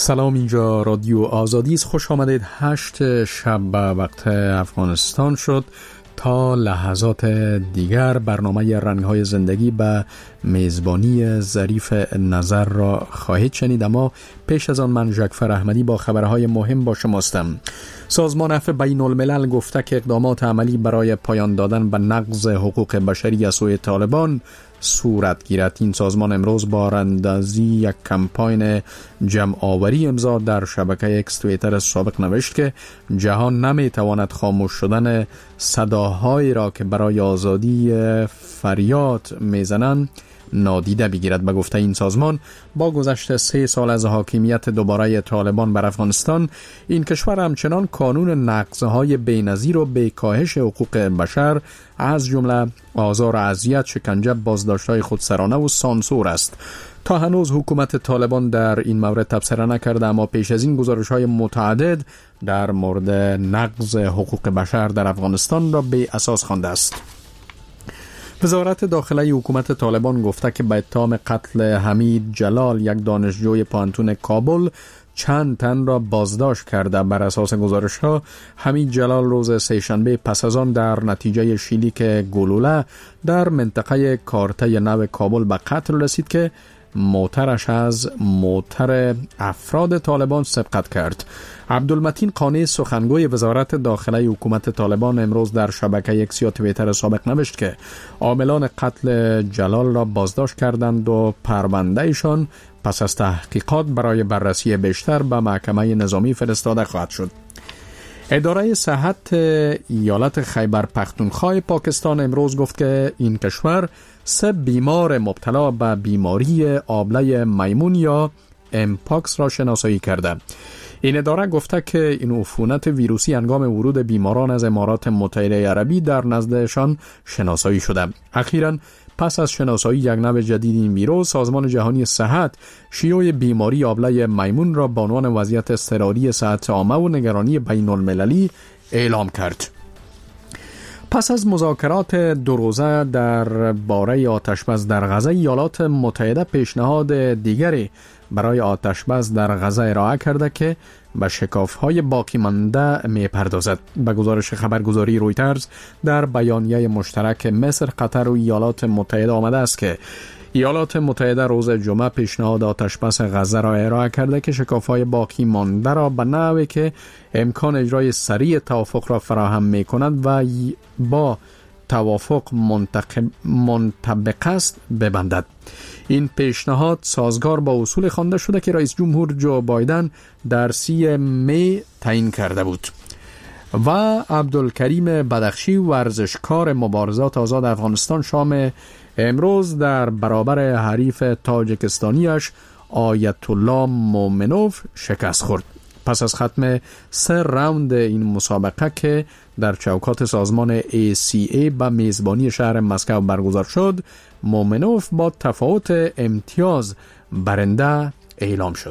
سلام، اینجا رادیو آزادی است. خوش آمدید. 8 شب به وقت افغانستان شد. تا لحظات دیگر برنامه رنگ‌های زندگی به میزبانی ظریف نظر را خواهید شنید، اما پیش از آن من ژکفر احمدی با خبرهای مهم با شماستم. سازمان عفو بین الملل گفته که اقدامات عملی برای پایان دادن به نقض حقوق بشری از سوی طالبان صورت گیرد. این سازمان امروز با راندازی یک کمپاین جمع آوری امضا در شبکه اکس توییتر سابق نوشت که جهان نمیتواند خاموش شدن صداهایی را که برای آزادی فریاد میزنند نادیده بگیرد. به گفته این سازمان با گذشت 3 سال از حاکمیت دوباره طالبان بر افغانستان، این کشور همچنان کانون نقض‌های بی‌نظیر و بی‌کاهش حقوق بشر از جمله آزار و اذیت، شکنجه، بازداشت‌های خودسرانه و سانسور است. تا هنوز حکومت طالبان در این مورد تبصره نکرده، اما پیش از این گزارش‌های متعدد در مورد نقض حقوق بشر در افغانستان را بی اساس خوانده است. وزارت داخلی حکومت طالبان گفته که به اتهام قتل حمید جلال، یک دانشجوی پانتون کابل، چند تن را بازداشت کرده. بر اساس گزارش‌ها حمید جلال روز سه‌شنبه پس از آن در نتیجه شلیک گلوله در منطقه کارته نو کابل به قتل رسید که موترش از موتر افراد طالبان سبقت کرد. عبدالمتین قانی سخنگوی وزارت داخلی حکومت طالبان امروز در شبکه اکس یا توییتر سابق نوشت که عاملان قتل جلال را بازداشت کردند و پروندهشان پس از تحقیقات برای بررسی بیشتر به محکمه نظامی فرستاده خواهد شد. اداره صحت ایالت خیبر پختونخوا پاکستان امروز گفت که این کشور 3 بیمار مبتلا به بیماری آبله میمون یا امپاکس را شناسایی کرده. این اداره گفته که این عفونت ویروسی هنگام ورود بیماران از امارات متحده عربی در نزدشان شناسایی شده. اخیراً پس از شناسایی یک نوع جدید این ویروس، سازمان جهانی صحت شیوع بیماری آبله میمون را به عنوان وضعیت اضطراری صحت عامه و نگرانی بین المللی اعلام کرد. پس از مذاکرات 2 روزه در باره آتشبس در غزه، ایالات متحده پیشنهاد دیگری برای آتشبس در غزه ارائه کرده که به شکاف‌های باقی مانده می‌پردازد. به گزارش خبرگزاری رویترز در بیانیه مشترک مصر، قطر و ایالات متحده آمده است که ایالات متحده روز جمعه پیشنهاد آتشبس غزه را ارائه کرده که شکاف‌های باقی مانده را به نحوی که امکان اجرای سریع توافق را فراهم می‌کند و با توافق منطبق است ببندد. این پیشنهاد سازگار با اصول خوانده شده که رئیس جمهور جو بایدن در 30 می تعیین کرده بود. و عبدالکریم بدخشی، ورزشکار مبارزات آزاد افغانستان، شام امروز در برابر حریف تاجیکستانیش آیت الله مومنوف شکست خورد. پس از ختم 3 راوند این مسابقه که در چوکات سازمان ACA به میزبانی شهر مسکو برگزار شد، مومنوف با تفاوت امتیاز برنده اعلام شد.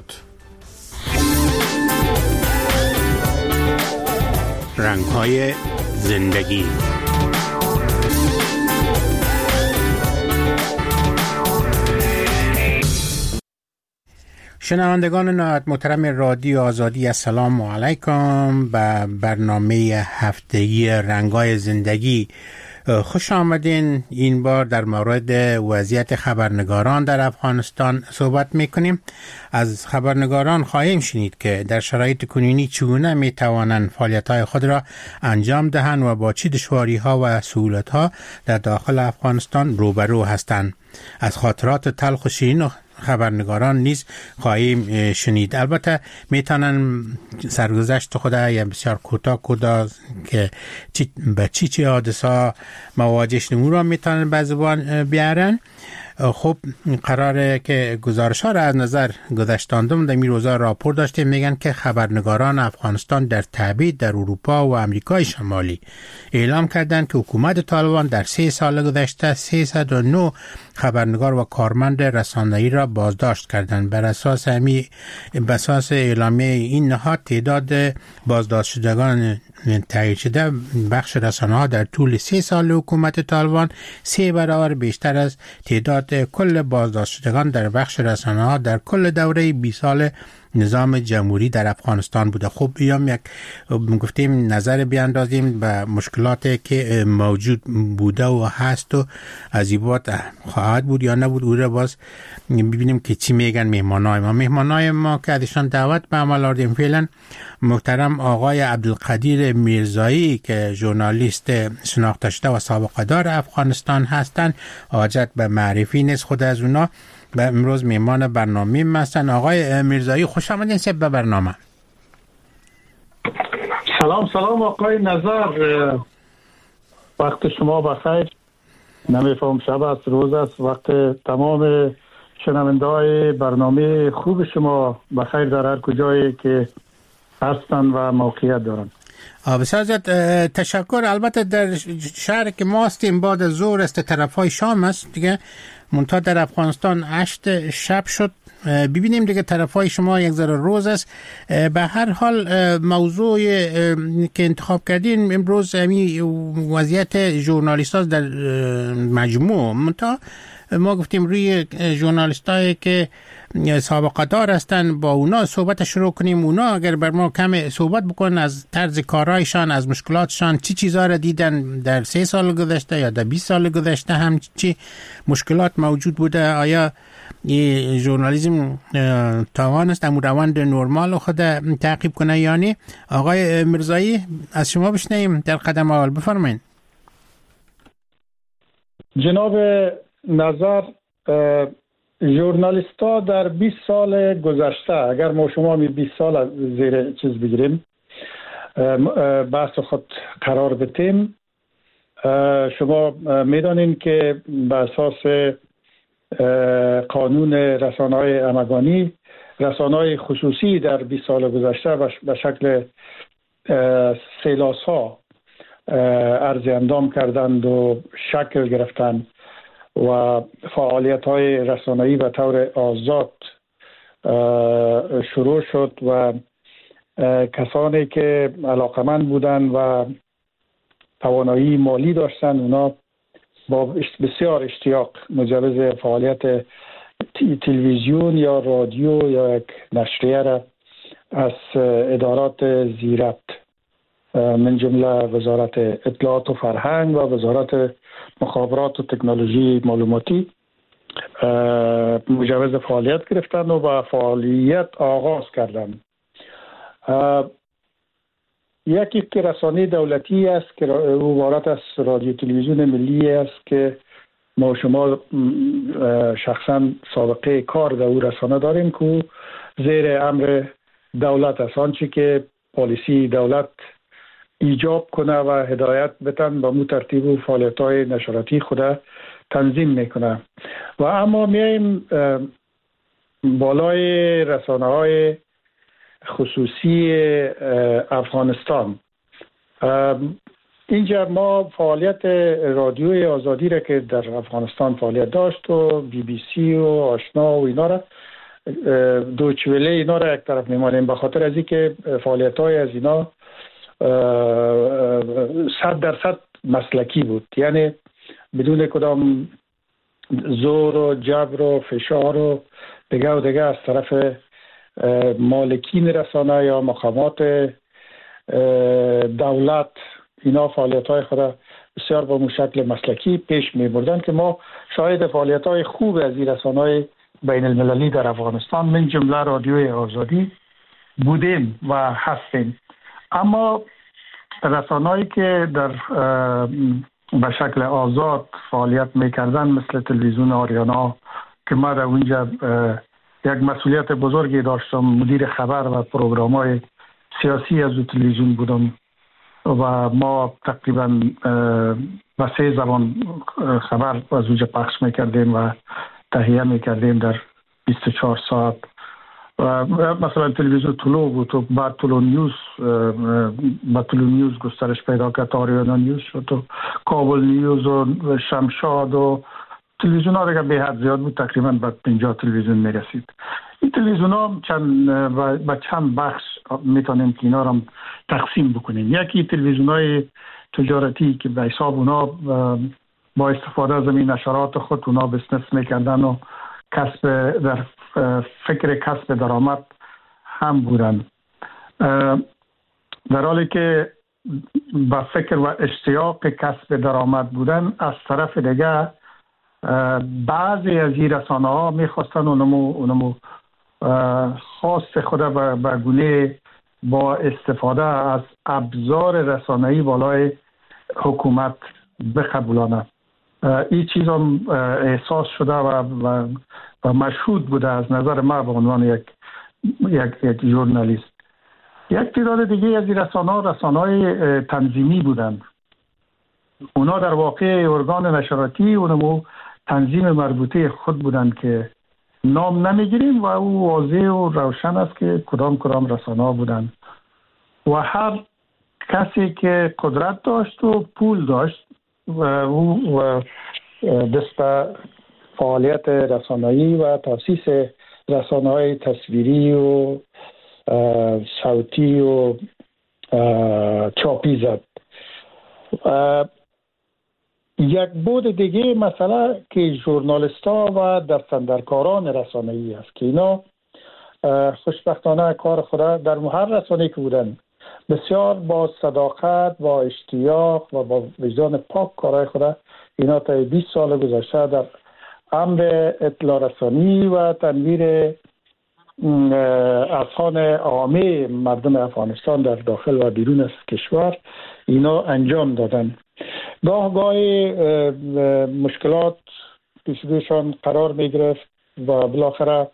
رنگ‌های زندگی. شنوندگان نهایت محترم رادیو آزادی، السلام علیکم. به برنامه هفتگی رنگ‌های زندگی خوش آمدین. این بار در مورد وضعیت خبرنگاران در افغانستان صحبت میکنیم. از خبرنگاران خواهیم شنید که در شرایط کنونی چگونه میتوانند فعالیت‌های خود را انجام دهند و با چه دشواری‌ها و سهولت‌ها در داخل افغانستان روبرو هستند. از خاطرات تلخ و شیرین خبرنگاران نیز خواهیم شنید. البته میتونن سرگذشت خود یا بسیار کوتاه که به چی حادثه مواجه شدن را میتونن به زبان بیارن. خب قراره که گزارش ها را از نظر گذشتاندم در این روزا راپور داشتیم. میگن که خبرنگاران افغانستان در تبعید در اروپا و امریکای شمالی اعلام کردند که حکومت طالبان در 3 سال گذشته 309 خبرنگار و کارمند رسانه‌ای را بازداشت کردند. بر اساس اعلامیه این نهاد، تعداد بازداشت شدگان تایید شده بخش رسانه‌ها در طول 3 سال حکومت طالبان 3 برابر بیشتر از تعداد کل بازداشت شدگان در بخش رسانه‌ها در کل دوره 20 سال نظام جمهوری در افغانستان بوده. خب بیام یک گفتیم نظر بیاندازیم به مشکلاتی که موجود بوده و هست و از این بعد خواهد بود یا نبود. او را باز ببینیم که چی میگن مهمانای ما که ازشان دعوت به عمل آوردیم. فعلا محترم آقای عبدالقدیر میرزایی که ژورنالیست شناخته شده و سابقه دار افغانستان هستند، حاجت به معرفی نیست خود از اونا، و امروز میهمان برنامه هستند. آقای میرزایی خوش آمدین به برنامه. سلام آقای نظر، وقت شما بخیر. نمیفهم شب است روز است، وقت تمام شنونده‌های برنامه خوب شما بخیر در هر کجایی که هستن و موقعیت دارن. بسیار زیاد تشکر. البته در شهر که ما هستیم بعد از ظهر است، طرفای شام است دیگه، منتها در افغانستان 8 شب شد. ببینیم دیگه طرفای شما یک ذره روز است. به هر حال موضوع که انتخاب کردین امروز همین وضعیت ژورنالیست‌ها در مجموع، منتها ما گفتیم روی ژورنالیستایی که سابقه دار هستن با اونا صحبت شروع کنیم. اونا اگر بر ما کم صحبت بکنن از طرز کارهایشان، از مشکلاتشان، چی چیزا را دیدن در 3 سال گذشته یا در 20 سال گذشته، هم چی مشکلات موجود بوده، آیا ژورنالیسم توانست امو روند نرمال خود تعقیب کنه یا نه. آقای میرزایی از شما بشنویم در قدم اول، بفرمایید. جناب نظر، ژورنالیستا در 20 سال گذشته، اگر ما شما 20 سال زیر چیز بگیریم بحث خود قرار بدیم، شما میدانین که به اساس قانون رسانه‌های همگانی، رسانه‌های خصوصی در 20 سال گذشته به شکل سیلاس‌ها عرض اندام کردند و شکل گرفتند و فعالیت‌های رسانه‌ای به طور آزاد شروع شد و کسانی که علاقمند بودند و توانایی مالی داشتند اونا با بسیار اشتیاق مجوز فعالیت تلویزیون یا رادیو یا یک نشریه را از ادارات زیرت من جمله وزارت اطلاعات و فرهنگ و وزارت مخابرات و تکنولوژی معلوماتی مجوز فعالیت گرفتند و با فعالیت آغاز کردند. یکی که رسانه دولتی است که عبارت از رادیو تلویزیون ملی است که ما شما شخصا سابقه کار در او رسانه داریم که زیر امر دولت است. آنچه که پالیسی دولت ایجاب کنه و هدایت بتن با مو ترتیب و فعالیت‌های نشراتی خود تنظیم میکنه. و اما میایم بالای رسانه‌های خصوصی افغانستان. اینجا ما فعالیت رادیوی آزادی را که در افغانستان فعالیت داشت و BBC و آشنا و اینا را، دویچه وله اینا را یک طرف میمانیم به خاطر از اینکه فعالیت‌های از اینا 100% مسلکی بود، یعنی بدون کدام زور و جبر و فشار و دیگه از طرف مالکین رسانه یا مقامات دولت. اینا فعالیت‌های خود بسیار با شکل مسلکی پیش می‌بردند که ما شاهد فعالیت‌های خوب از این رسانه‌های بین المللی در افغانستان من جمله رادیوی آزادی بودیم و هستیم. اما رسانه‌ای که در به شکل آزاد فعالیت می‌کردند مثل تلویزیون آریانا که ما در اونجا یک مسئولیت بزرگی داشتم، مدیر خبر و پروگرام‌های سیاسی از تلویزیون بودم و ما تقریبا به 3 زبان خبر از اونجا پخش میکردیم و تهیه میکردیم در 24 ساعت. و مثلا تلویزیون طلوع بود و بعد طلوع نیوز گسترش پیدا کرد، آریانا نیوز شد و کابل نیوز و شمشاد و تلویزیون ها دیگه به حد زیاد بود، تقریبا به 50 تلویزیون میرسید. این تلویزیون ها با چند بخش میتونیم که اینا رو تقسیم بکنیم. یکی تلویزیون های تجارتی که به حساب اونا با استفاده از این نشرات خود اونا بزنس میکردن و در فکر کسب درآمد هم بودن، در حالی که با فکر و اشتیاق کسب درآمد بودن، از طرف دیگه بعضی از این رسانه ها میخواستن اونمو خواست خود به گونه با استفاده از ابزار رسانه‌ای بالای حکومت بقبولانه. این چیز هم احساس شده و مشهود بوده از نظر ما به عنوان یک ژورنالیست. یک تعداد دیگه از این رسانه‌های تنظیمی بودند. اونا در واقع ارگان نشراتی اونمو تنظیم مربوطه خود بودند که نام نمیگیریم و او واضح و روشن است که کدام رسانه‌ها بودند و هر کسی که قدرت داشت و پول داشت و او دست به فعالیت رسانه‌ای و تاسیس رسانه‌های تصویری و صوتی و چاپی زد. یک بود دیگه مسئله که ژورنالیست‌ها و دستاندرکاران رسانه‌ای است که اینا خوشبختانه کار خود در هر رسانه‌ای که بودن بسیار با صداقت، با اشتیاق و با وجدان پاک کارهای خود اینا تا 20 سال گذشته در امر اطلاع رسانی و تنویر اذهان عامه مردم افغانستان در داخل و بیرون از کشور اینا انجام دادن. گاه مشکلات پیش رویشان قرار می گرفت و بالاخره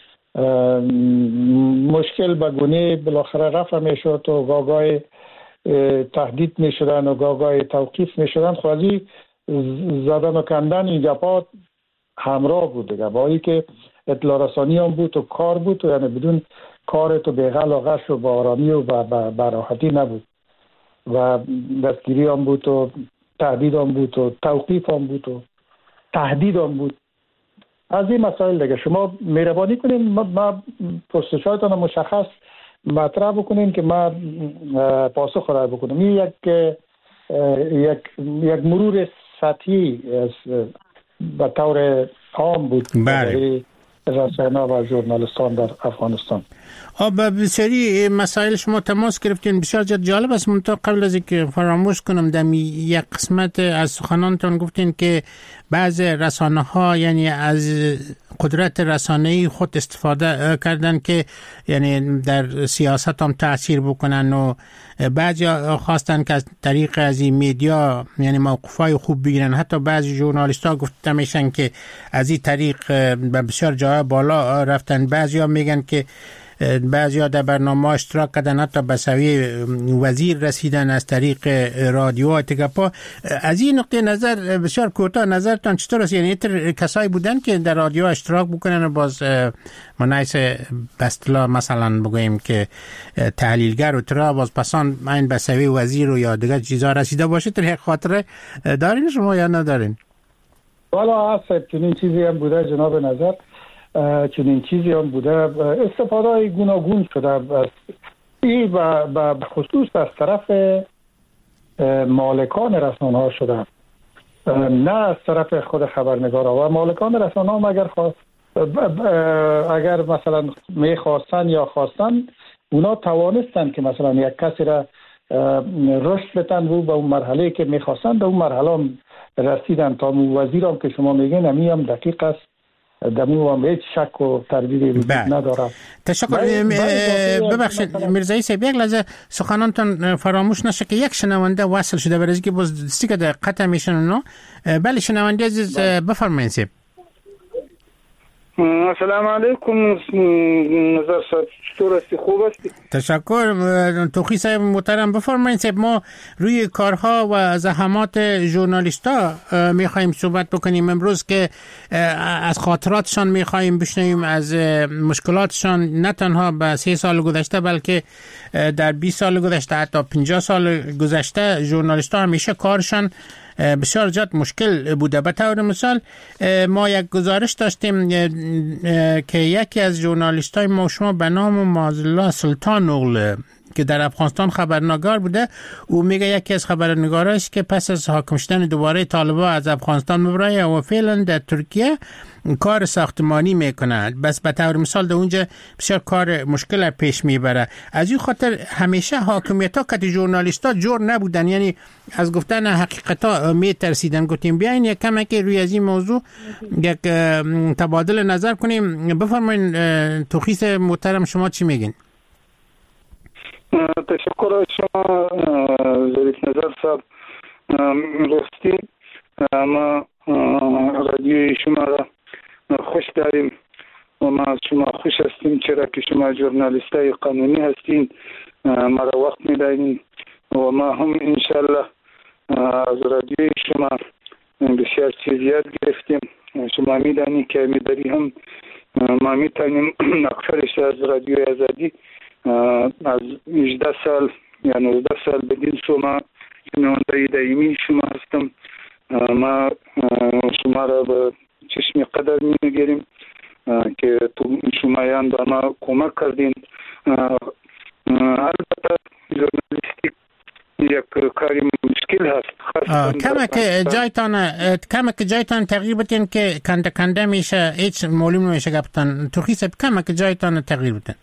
مشکل به گونه بالاخره رفع می شد و گاه تهدید می شدن و گاه توقیف می شدن. خوازی زدن و کندن این گپات همراه بود دیگه، با این که اطلاع رسانی هم بود و کار بود و یعنی بدون کار تو بیغل و غش و با آرامی و براحتی نبود و دستگیری هم بود و تهدید هم بود و توقیف هم بود و تهدید هم بود. از این مسائل دیگه شما مهربانی کنین ما پرسشاتون مشخص مطرح بکنین که ما پاسخ خود بکنم. این یک مرور سطحی به طور عام بود برای رسانه و ژورنالیستان در افغانستان. بسیاری مسائل شما تماس گرفتین، بسیار جالب است. منتها قبل از اینکه فراموش کنم در یک قسمت از سخنانتون گفتین که بعض رسانه ها یعنی از قدرت رسانه‌ای خود استفاده کردن که یعنی در سیاست هم تأثیر بکنن و بعضی خواستن که از طریق از این میدیا یعنی موقفای خوب بگیرن. حتی بعضی ژورنالیست ها گفته میشن که از این طریق به بسیار جای بالا رفتن. بعضی ها میگن که بعضی ها در برنامه اشتراک کردن، حتی به سویه وزیر رسیدن از طریق رادیو و تگپا. از این نقطه نظر بسیار کوتاه نظرتان چطور است؟ یعنی کسایی بودن که در رادیو اشتراک بکنن و باز منایس بستلا مثلا بگویم که تحلیلگر و ترا باز پسان این به سویه وزیر و یا دیگر چیزا رسیده باشه، در یک خاطره دارین شما یا ندارین؟ والا هست چنین چیزی هم بوده جناب نظر، چنین چیزی هم بوده. استفاده گوناگون شده این و خصوص از طرف مالکان رسانه ها شده، نه از طرف خود خبرنگارا. و مالکان رسانه ها اگر مثلا میخواستن یا خواستن اونا توانستن که مثلا یک کسی را رشد بتن و به اون مرحله که میخواستن به اون مرحله رسیدن. تا وزیر هم که شما میگین امی هم دقیق است، دمو هم هیچ شک و تردید ندارم. تشکر. ببخشید میرزایی صاحب یک لحظه سخنانتون فراموش نشه که یک شنونده وصل شده برای که باز دیگه قطع میشن. بله شنونده عزیز بفرمایید صاحب. السلام علیکم نظر صاحب، چطور هستی؟ خوب هستی؟ تشکر. توخی صاحب محترم بفرمایید صاحب. ما روی کارها و زحمات ژورنالیستا میخوایم صحبت بکنیم امروز که از خاطراتشان میخوایم بشنویم، از مشکلاتشان، نه تنها به 3 سال گذشته بلکه در 20 سال گذشته، حتی 50 سال گذشته ژورنالیستا همیشه کارشان بسیار زیاد مشکل بوده. به طور مثال ما یک گزارش داشتیم که یکی از ژورنالیستای ما شما به نام معاذالله سلطان اغل که در افغانستان خبرنگار بوده. او میگه یکی از خبرنگاراش که پس از حاکم شدن دوباره طالبان از افغانستان مبرای و فعلا در ترکیه کار ساختمانی میکنه، بس به طور مثال در اونجا بسیار کار مشکل پیش میبره. از این خاطر همیشه حاکمیت ها که ژورنالیست ها جور نبودن، یعنی از گفتن حقیقت ها میترسیدن. گفتیم بیاین یک کمی که روی از این موضوع یک تبادل نظر کنیم. بفرمایین توخیس محترم، شما چی میگین؟ تشکر از شما ظریف نظر صاحب. راستی ما رادیوی شما را خوش داریم و ما از شما خوش هستیم، چرا که شما ژورنالیستای قانونی هستین، ما را وقت میدهید و ما هم انشالله از رادیوی شما بسیار چیز یاد گرفتیم. شما میدانید که میداری هم ما میتونیم اکثرش از رادیوی آزادی از 18 سال یا 19 سال بدین شما شنونده دائمی شما هستم. ما شما را به چشم قدر میگیریم که شمایان به ما کمک کردین. البته ژورنالیستیک یک کاری مشکل هست. کمه که جایتان تغییر بدین که کنده میشه، هیچ معلوم نمیشه گفتن. توخیس کمه که جایتان تغییر بدین.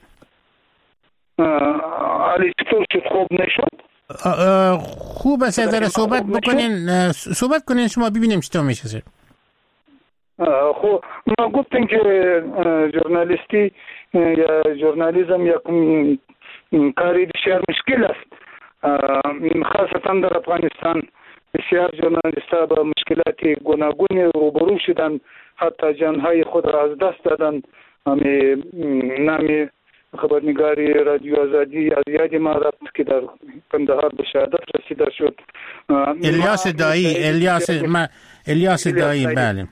علی چطور شد؟ خوب نشد؟ خوب است ذره صحبت کنین شما ببینیم چطور میشه. خب ما گفتیم که ژورنالیستی یا ژورنالیزم یک کاری بسیار مشکل است، خاصتا در افغانستان. بسیار ژورنالیست‌ها با مشکلات گوناگون روبرو شدند، حتی جانهای خود را از دست دادند. نام خبرنگاری رادیو آزادی از یاد ما رفت که در کندهار به شهادت رسیده شد. الیاس دایی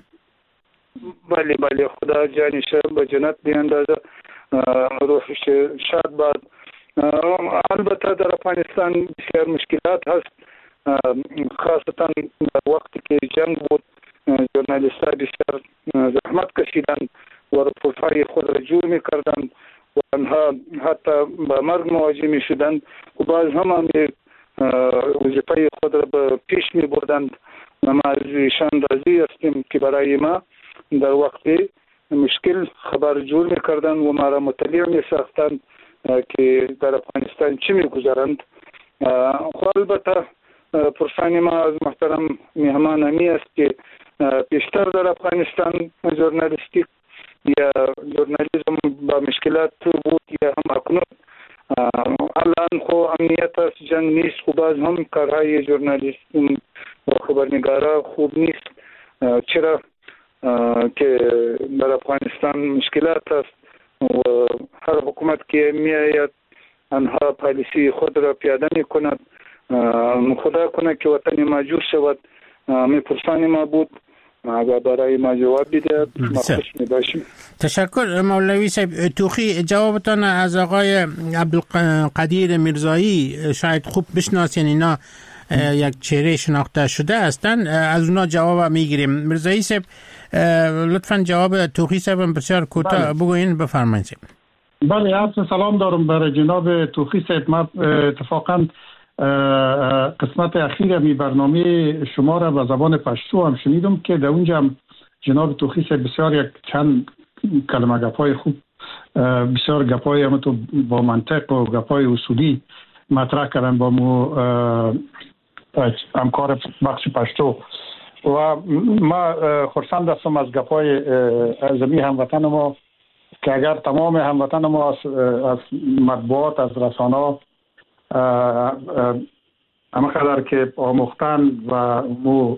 بله خدا جانش به جنت بیاندازه، روحش شاد باد. البته در افغانستان بسیار مشکلات هست، خاصتا در وقتی که جنگ بود ژورنالیست‌ها بسیار زحمت کشیدند و رپورت‌های خود را جور می‌کردند و آنها حتی به مرگ مواجه می‌شدند و بعض هم وظیفه خود را به پیش می‌بردند. ما از ایشان راضی هستیم که برای ما در وقتی مشکل خبر جور می‌کردند و ما را مطلع می‌ساختند که در افغانستان چی می‌گذرند. خب البته پرسان ما از محترم مهمان امی است که بیشتر در افغانستان ژورنالیستیک یا ژورنالیزم با مشکلات بود یا هم اکنون الان خو امنیت است، جنگ نیست، خو باز هم کارهای ژورنالیست و خبرنگارا خوب نیست، چرا که در افغانستان مشکلات است و هر حکومت که میآید آنها پالیسی خود را پیاده میکند. خدا کنه که وطن ما جور شود. میپرسانی ما بود و برای ما جواب بیده، ما خوش میباشیم. تشکر مولوی صاحب. توخی جوابتان از آقای عبدالقدیر میرزایی شاید خوب بشناسین، اینا یک چهره شناخته شده هستند، از اونا جواب میگیریم. میرزایی صاحب لطفا جواب توخی صاحب بسیار کوتاه بگوین. بفرمایید. بله، عرض سلام دارم برای جناب توخی صاحب. ما اتفاقا قسمت اخیر می برنامه شما را به زبان پشتو هم شنیدم که در اونجا جناب توخی صاحب بسیار یک چند کلمه گپای خوب، بسیار گپای هم تو با منطق و گپای اصولی مطرح کردن با مو همکار بخش پشتو و ما خرسند هستم از گپای زمین هموطن ما که اگر تمام هموطن ما از مطبوعات از رسانه اما قدر که آموختن و مو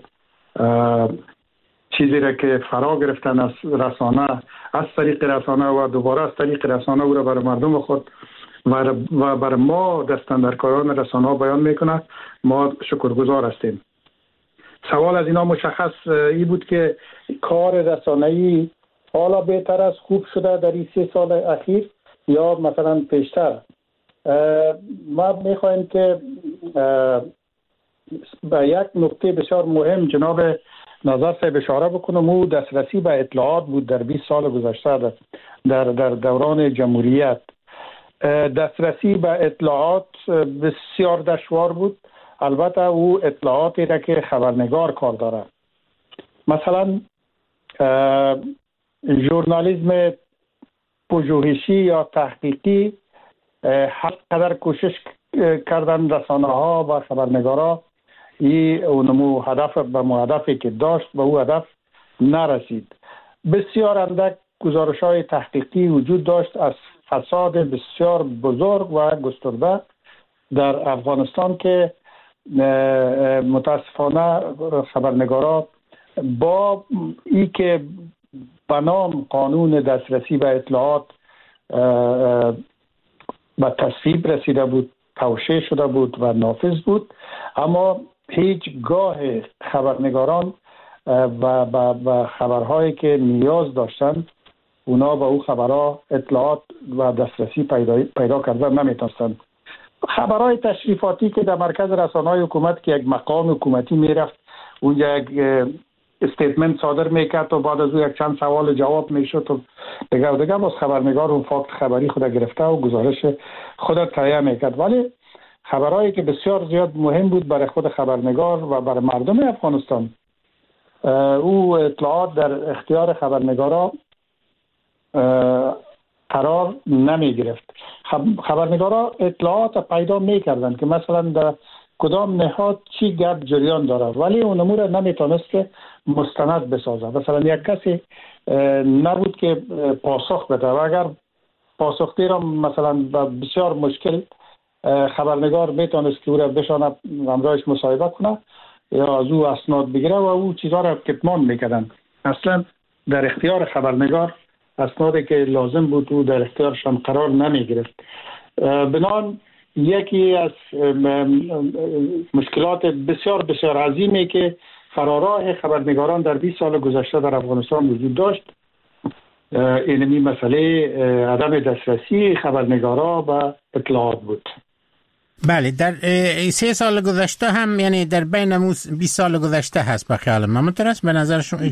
چیزی را که فرا گرفتن از رسانه، از طریق رسانه و دوباره از طریق رسانه او را برای مردم خود و برای ما دستاندرکاران رسانه بیان میکنه، ما شکرگزار هستیم. سوال از اینا مشخص ای بود که کار رسانه‌ای حالا بهتر از خوب شده در این 3 سال اخیر یا مثلا پیشتر. ما میخوایم که به یک نکته بسیار مهم جناب نظر صاحب اشاره بکنم. او دسترسی به اطلاعات بود در 20 سال گذشته در دوران جمهوریت. دسترسی به اطلاعات بسیار دشوار بود. البته او اطلاعاتی را که خبرنگار کار داره، مثلا ژورنالیسم پژوهشی یا تحقیقی، هر قدر کوشش کردن رسانه ها و خبرنگارا اونمو هدف به هدفی که داشت به او هدف نرسید. بسیار اندک گزارش های تحقیقی وجود داشت از فساد بسیار بزرگ و گسترده در افغانستان که متاسفانه خبرنگارا با ای که به نام قانون دسترسی به اطلاعات به تصویب رسیده بود، توشیح شده بود و نافذ بود، اما هیچگاه خبرنگاران و خبرهایی که نیاز داشتند اونا به او خبرها اطلاعات و دسترسی پیدا کردن نمیتونستند. خبرهای تشریفاتی که در مرکز رسانه‌های حکومت که یک مقام حکومتی میرفت اونجا یک استیتمنت صادر میکرد و بعد از او یک چند سوال جواب میشد و دیگه باز خبرنگار اون فاکت خبری خود گرفته و گزارش خود تهیه میکرد. ولی خبرهایی که بسیار زیاد مهم بود برای خود خبرنگار و برای مردم افغانستان، او اطلاعات در اختیار خبرنگارا قرار نمی گرفت. خبرنگارا اطلاعات پیدا می کردن که مثلا در کدام نهاد چی گپ جریان داره، ولی اون امور نمیتونست که مستند بسازه. مثلا یک کسی نبود که پاسخ بده و اگر پاسخی را مثلا بسیار مشکل خبرنگار میتونست که او را بشانه همراهش مصاحبه کنه یا از او اسناد بگیره و او چیزها را کتمان میکردن. اصلا در اختیار خبرنگار اسنادی که لازم بود او در اختیارشان قرار نمی گرفت. بنابراین یکی از مشکلات بسیار بسیار عظیمی که فراراه خبرنگاران در 20 سال گذشته در افغانستان وجود داشت اینمی مسئله عدم دسترسی خبرنگارا به اطلاعات بود. بله، در 3 سال گذشته هم، یعنی در بین 20 سال گذشته هست به خیال من مترس به نظر شما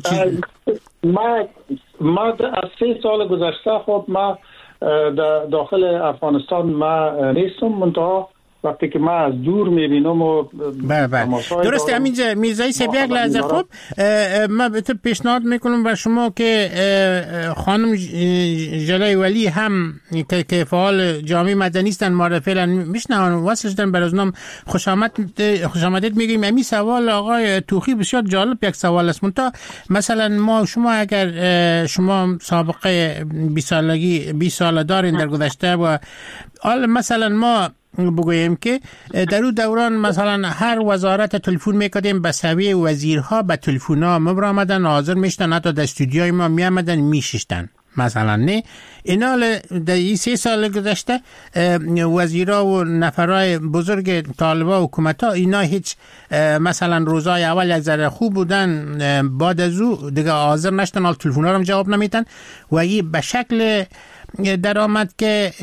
ما از 3 سال گذشته خب ما داخل افغانستان ما نیستم، منتها وقتی که من از دور میبینم و درسته. همینجا میرزایی صاحب یک لحظه، خب من به تو پیشنهاد میکنم و شما که خانم جلای ولی هم که فعال جامعه مدنی هستن ما را فعلا میشنون واسه شدن بر از نام خوش آمدید میگیم. همین سوال آقای توخی بسیار جالب یک سوال است. مثلا شما اگر شما سابقه 20 سال دارین در گذشته و مثلا ما بگوییم که در اون دوران مثلا هر وزارت تلفن میکردیم به سویه وزیرها به تلفن‌ها مبرامدن حاضر میشتن، حتی در استودیوی ما میامدن میششتن مثلا. نه اینا در این 3 سال گذشته وزیرها و نفرای بزرگ طالبا و حکومت‌ها اینا هیچ مثلا روزای اول یک ذره خوب بودن، بعد از او دیگه حاضر نشدن، حال تلفن‌ها رو جواب نمیدن و این به شکل درآمد که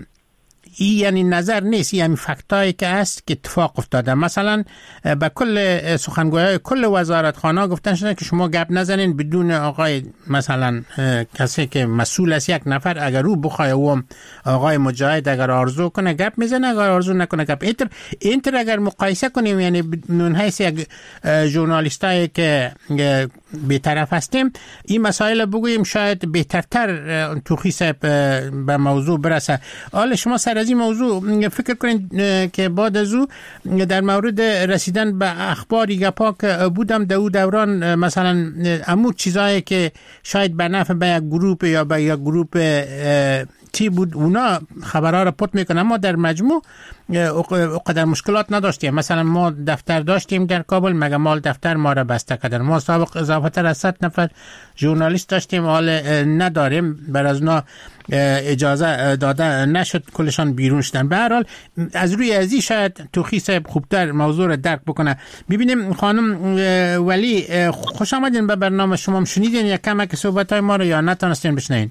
یعنی نظر نیست، یعنی فکتایی که هست که اتفاق افتاده. مثلا به کل سخنگویای کل وزارتخانه گفتن شده که شما گپ نزنین بدون آقای مثلا کسی که مسئول است، یک نفر اگر رو بخواه و آقای مجاهد اگر آرزو کنه گپ میزنه، اگر آرزو نکنه گپ. اینتر اگر مقایسه کنیم، یعنی من حیث یک ژورنالیستایی که بی‌طرف هستیم این مسائل بگوییم شاید بهترتر توخی صاحب به موضوع برسه. حالا شما سر از این موضوع فکر کنید که بعد از او در مورد رسیدن به اخباری گپا که بودم در اون دوران مثلا امو چیزایی که شاید به نفع به یک گروپ یا به یک گروپ چی بود اونا خبرها را پت میکنن، ما در مجموع اقدر مشکلات نداشتیم. مثلا ما دفتر داشتیم در کابل، مگه مال دفتر ما را بسته کردن. ما سابق اضافه تر از 100 نفر ژورنالیست داشتیم، حال نداریم، بر از اونا اجازه داده نشد، کلشان بیرون شدن. به هر حال از روی ازی شاید توخی صاحب خوبتر موضوع را درک بکنه. ببینیم خانم ولی خوش آمدین به برنامه. شما شنیدین یک کمک صحبت‌های ما رو یا نتونستین بشنوین؟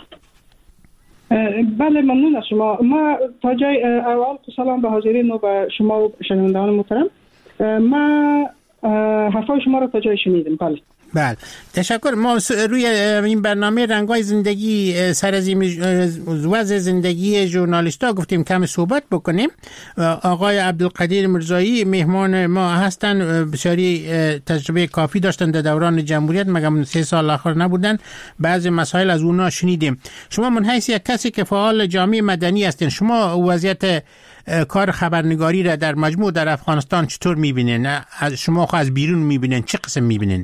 بله ممنون از شما. ما تا جای اول سلام به حاضرین و به شما و شنوندگان محترم. ما حرفای شما رو تا جای شنیدیم. بله تشکر. ما روی این برنامه رنگ‌های زندگی سر از وضع زندگی ژورنالیست‌ها گفتیم کم صحبت بکنیم. آقای عبدالقدیر مرزایی مهمان ما هستن، بسیاری تجربه کافی داشتن در دوران جمهوریت، مگر 3 سال آخر نبودن. بعضی مسائل از اونا شنیدیم. شما من حیث یک کسی که فعال جامعه مدنی هستین، شما وضعیت کار خبرنگاری را در مجموع در افغانستان چطور می‌بینین؟ شما خو از بیرون می‌بینین، چه قسم می‌بینین؟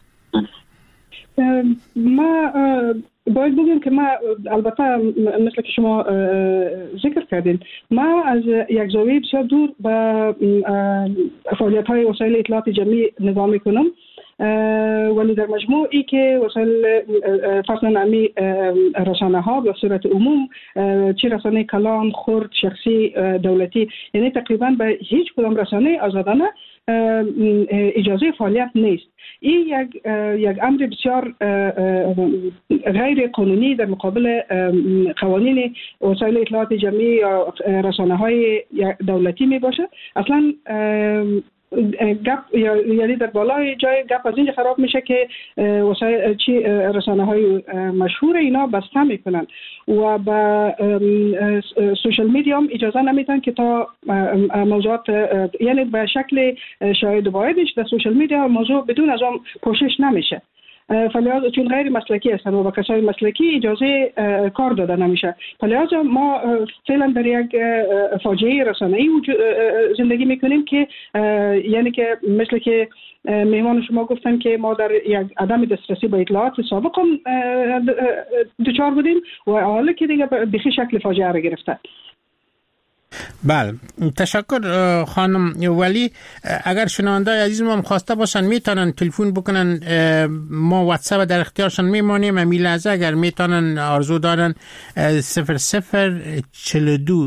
ما باید بگیم که ما البته مثل که شما ذکر کردین، ما از یک زاویه بسیار دور به فعالیت‌های وسایل اطلاعات جمعی نگاه میکنم، ولی در مجموع ای که وسایل فرضاً امی رسانه ها به صورت عموم، چه رسانه کلان، خرد، شخصی، دولتی، یعنی تقریبا به هیچ کدام رسانه آزادانه اجازه فعالیت نیست. این یک امر بسیار غیر قانونی در مقابل قوانین وسایل اطلاعات جمعی یا رسانه های دولتی می باشه. اصلا گپ یعنی در بالای جای گپ از اینجا خراب میشه که وسایل رسانه های مشهور اینا بسته میکنن و با سوشال میدیا هم اجازه نمیدن که تا موضوعات، یعنی به شکل شاهد بایدش در سوشال میدیا موضوع بدون از آن پوشش نمیشه. فلذا چون غیر مسلکی هستن و با کسای مسلکی اجازه کار داده نمیشه، فلذا ما فعلا در یک فاجعه رسانه‌ای زندگی میکنیم که یعنی که مثل که مهمان شما گفتن که ما در یک عدم دسترسی به اطلاعات سابق هم دچار بودیم و حالا که دیگه به شکل فاجعه را گرفته. بله تشکر خانم. ولی اگر شنوندای عزیز ما خواسته باشن میتونن تلفن بکنن، ما واتساپ در اختیارشان میمانیم. امی لحظه اگر میتونن آرزو دارن 0042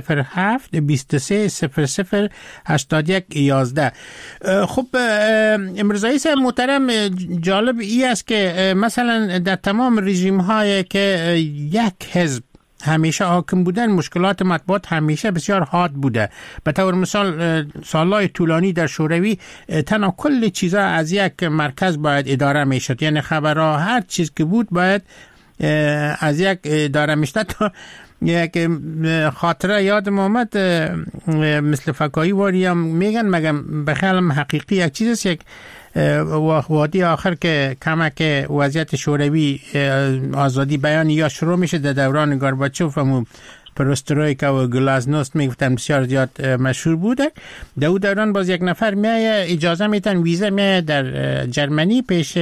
07 23 00 81 11. خب مرزایی صاحب محترم، جالب ای است که مثلا در تمام رژیم هایی که یک حزب همیشه حاکم بودن، مشکلات مطبوعات همیشه بسیار حاد بوده. به طور مثال سالهای طولانی در شوروی تنها کل چیزا از یک مرکز باید اداره میشد، یعنی خبرها هر چیز که بود باید از یک اداره میشد. تا یک خاطره یادم آمد، مثل فکایی واری هم میگن، مگم بخیالم حقیقی یک چیز است، یک وادی آخر که کمک وضعیت شوروی آزادی بیان یا شروع میشه در دوران گورباچوف و پروسترویکا و گلازنوست میگفتن بسیار زیاد مشهور بوده. در اون دوران باز یک نفر میایه اجازه میتن ویزا میایه در جرمنی پیش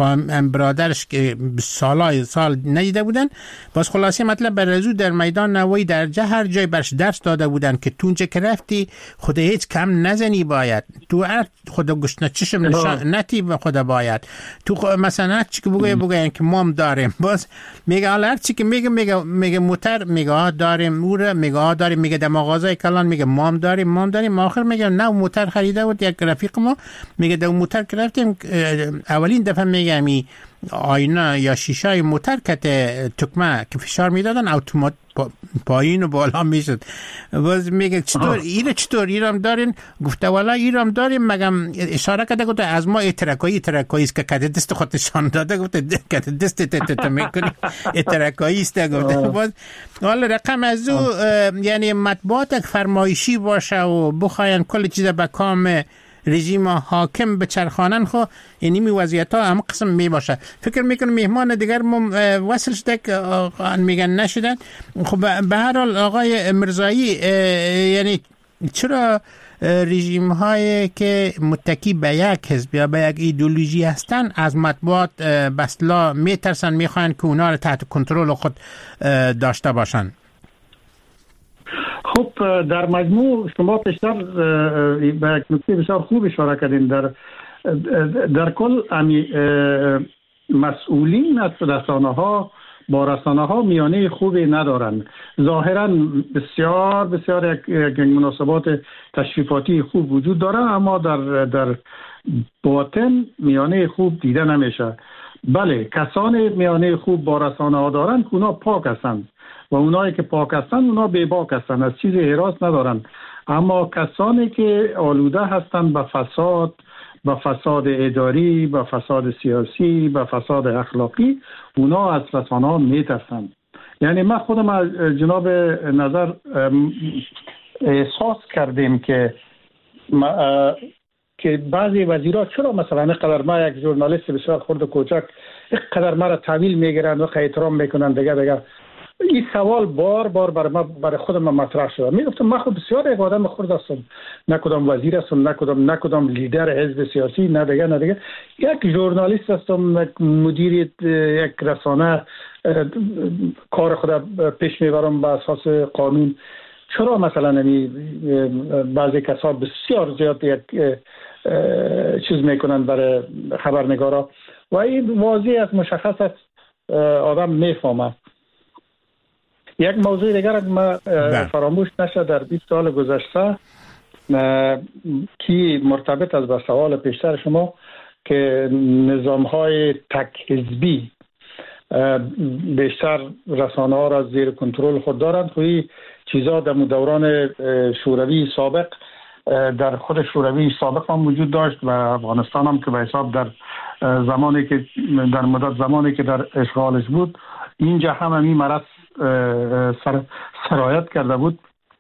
برادرش که سال ندیده بودن. باز خلاصه مطلب برزو در میدان نوایی در هر جای برش درس داده بودن که تو اونجا که رفتی خود هیچ کم نزنی، باید تو خود گشنه چشم نتی به خود باید تو مثلا چی که بگوین که مام داریم. باز میگه حالا هر چی که میگه موتر میگه داریم، موره میگه داریم، میگه در مغازه کلان میگه مام داریم. آخر میگه نه موتر خریده بود یک رفیق ما، میگه در موتر که رفتیم اولین دفعه میگه می آینه یا شیشه موتر که تکمه که فشار میدادن اتومات پایین و بالا میشد. باز میگه چطور ایرام دارین؟ گفته والا ایرام داریم، مگم اشاره کرده گفته از ما ترکایی است که کده دست خودشان داده، گفته کده دست تت میکنی ترکایی است. گفته باز حالا رقم از او یعنی مطبوعات فرمایشی باشه و بخواین کل چیز به کام رژیم حاکم به چرخانن خو، یعنی می وضعیت ها هم قسم می باشه. فکر میکنم مهمان دیگر وصل شده که میگن نشدن. خب به هر حال آقای مرزایی، یعنی چرا رژیم هایی که متکی به یک حزب یا به یک ایدئولوژی هستن از مطبوعات بسلا میترسن، میخواین که اونا رو تحت کنترل خود داشته باشن؟ خب در مجموع شما پیشتر به یک نکته بسیار خوب اشاره کردین. در کل مسئولین از رسانه‌ها با رسانه‌ها میانه خوبی ندارن. ظاهرا بسیار یک مناسبات تشریفاتی خوب وجود داره، اما در باطن میانه خوب دیده نمیشه. بله، کسان میانه خوب با رسانه‌ها دارن که اونا پاک هستند و اونایی که پاک هستن اونا بی‌باک هستن، از چیز حراس ندارن. اما کسانی که آلوده هستن به فساد، با فساد اداری، با فساد سیاسی، با فساد اخلاقی، اونا از رسانه ها میترسند. یعنی ما خودم از جناب نظر احساس کردیم که بعضی وزیرها چرا مثلا اینقدر ما یک ژورنالیست بسیار خرد و کوچک اینقدر ما را تحویل میگیرند و احترام میکنند دیگه. این سوال بار برای خودم مطرح شد. میگفتم من خود بسیار یک آدم خرد هستم، نه کدام وزیر هستم، نه کدام لیدر حزب سیاسی، نه دیگه یک ژورنالیست هستم، مدیر یک رسانه، کار خود پیش میبرم به اساس قانون. چرا مثلا بعضی کسا بسیار زیاد یک چیز میکنن برای خبرنگارا و این واضح است، مشخص است، آدم میفهمه. یک موضوع دیگر ما فراموش نشه در 20 سال گذشته که مرتبط است با سوال پیشتر شما که نظام‌های تک حزبی بیشتر رسانه ها را زیر کنترل خود دارند. خویی چیزا در دوران شوروی سابق، در خود شوروی سابق هم وجود داشت و افغانستان هم که به حساب در مدت زمانی که در اشغالش بود اینجا هم این مرض سرایت کرده بود.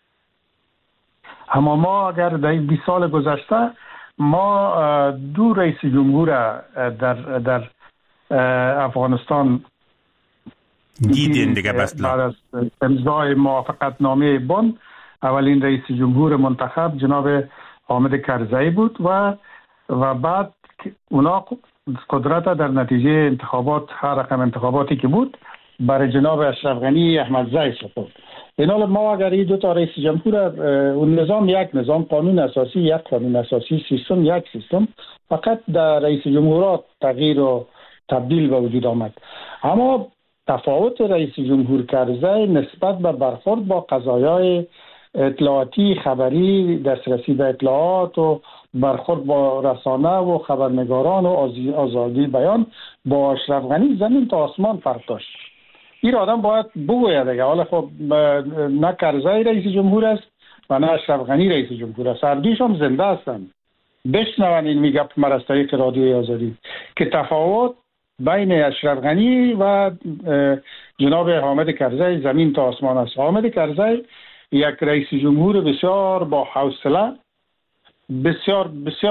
اما ما اگر در 20 سال گذشته ما دو رئیس جمهور در افغانستان دیدین دیگه بس بعد از امضای موافقت نامه بن. اولین رئیس جمهور منتخب جناب حامد کرزی بود و بعد اونا قدرت در نتیجه انتخابات، هر رقم انتخاباتی که بود، برای جناب اشرف غنی احمدزی سپرد. این حال ما اگر این دو تا رئیس جمهور، اون نظام یک نظام، قانون اساسی یک قانون اساسی، سیستم یک سیستم، فقط در رئیس جمهورات تغییر و تبدیل به وجود آمد. اما تفاوت رئیس جمهور کرزی نسبت به برخورد با قضایای اطلاعاتی، خبری، دسترسی به اطلاعات و برخورد با رسانه و خبرنگاران و آزادی بیان با اشرف غنی زمین تا آسمان فرق داشت. این آدم باید بگوید دیگه. حالا خب نه کرزی رئیس جمهور است و نه اشرف غنی رئیس جمهور است، هر دویش هم زنده هستند. بشنون این میگه از طریق رادیوی آزادی که تفاوت بین اشرف غنی و جناب حامد کرزی زمین تا آسمان است. حامد کرزی یک رئیس جمهور بسیار با حوصله، بسیار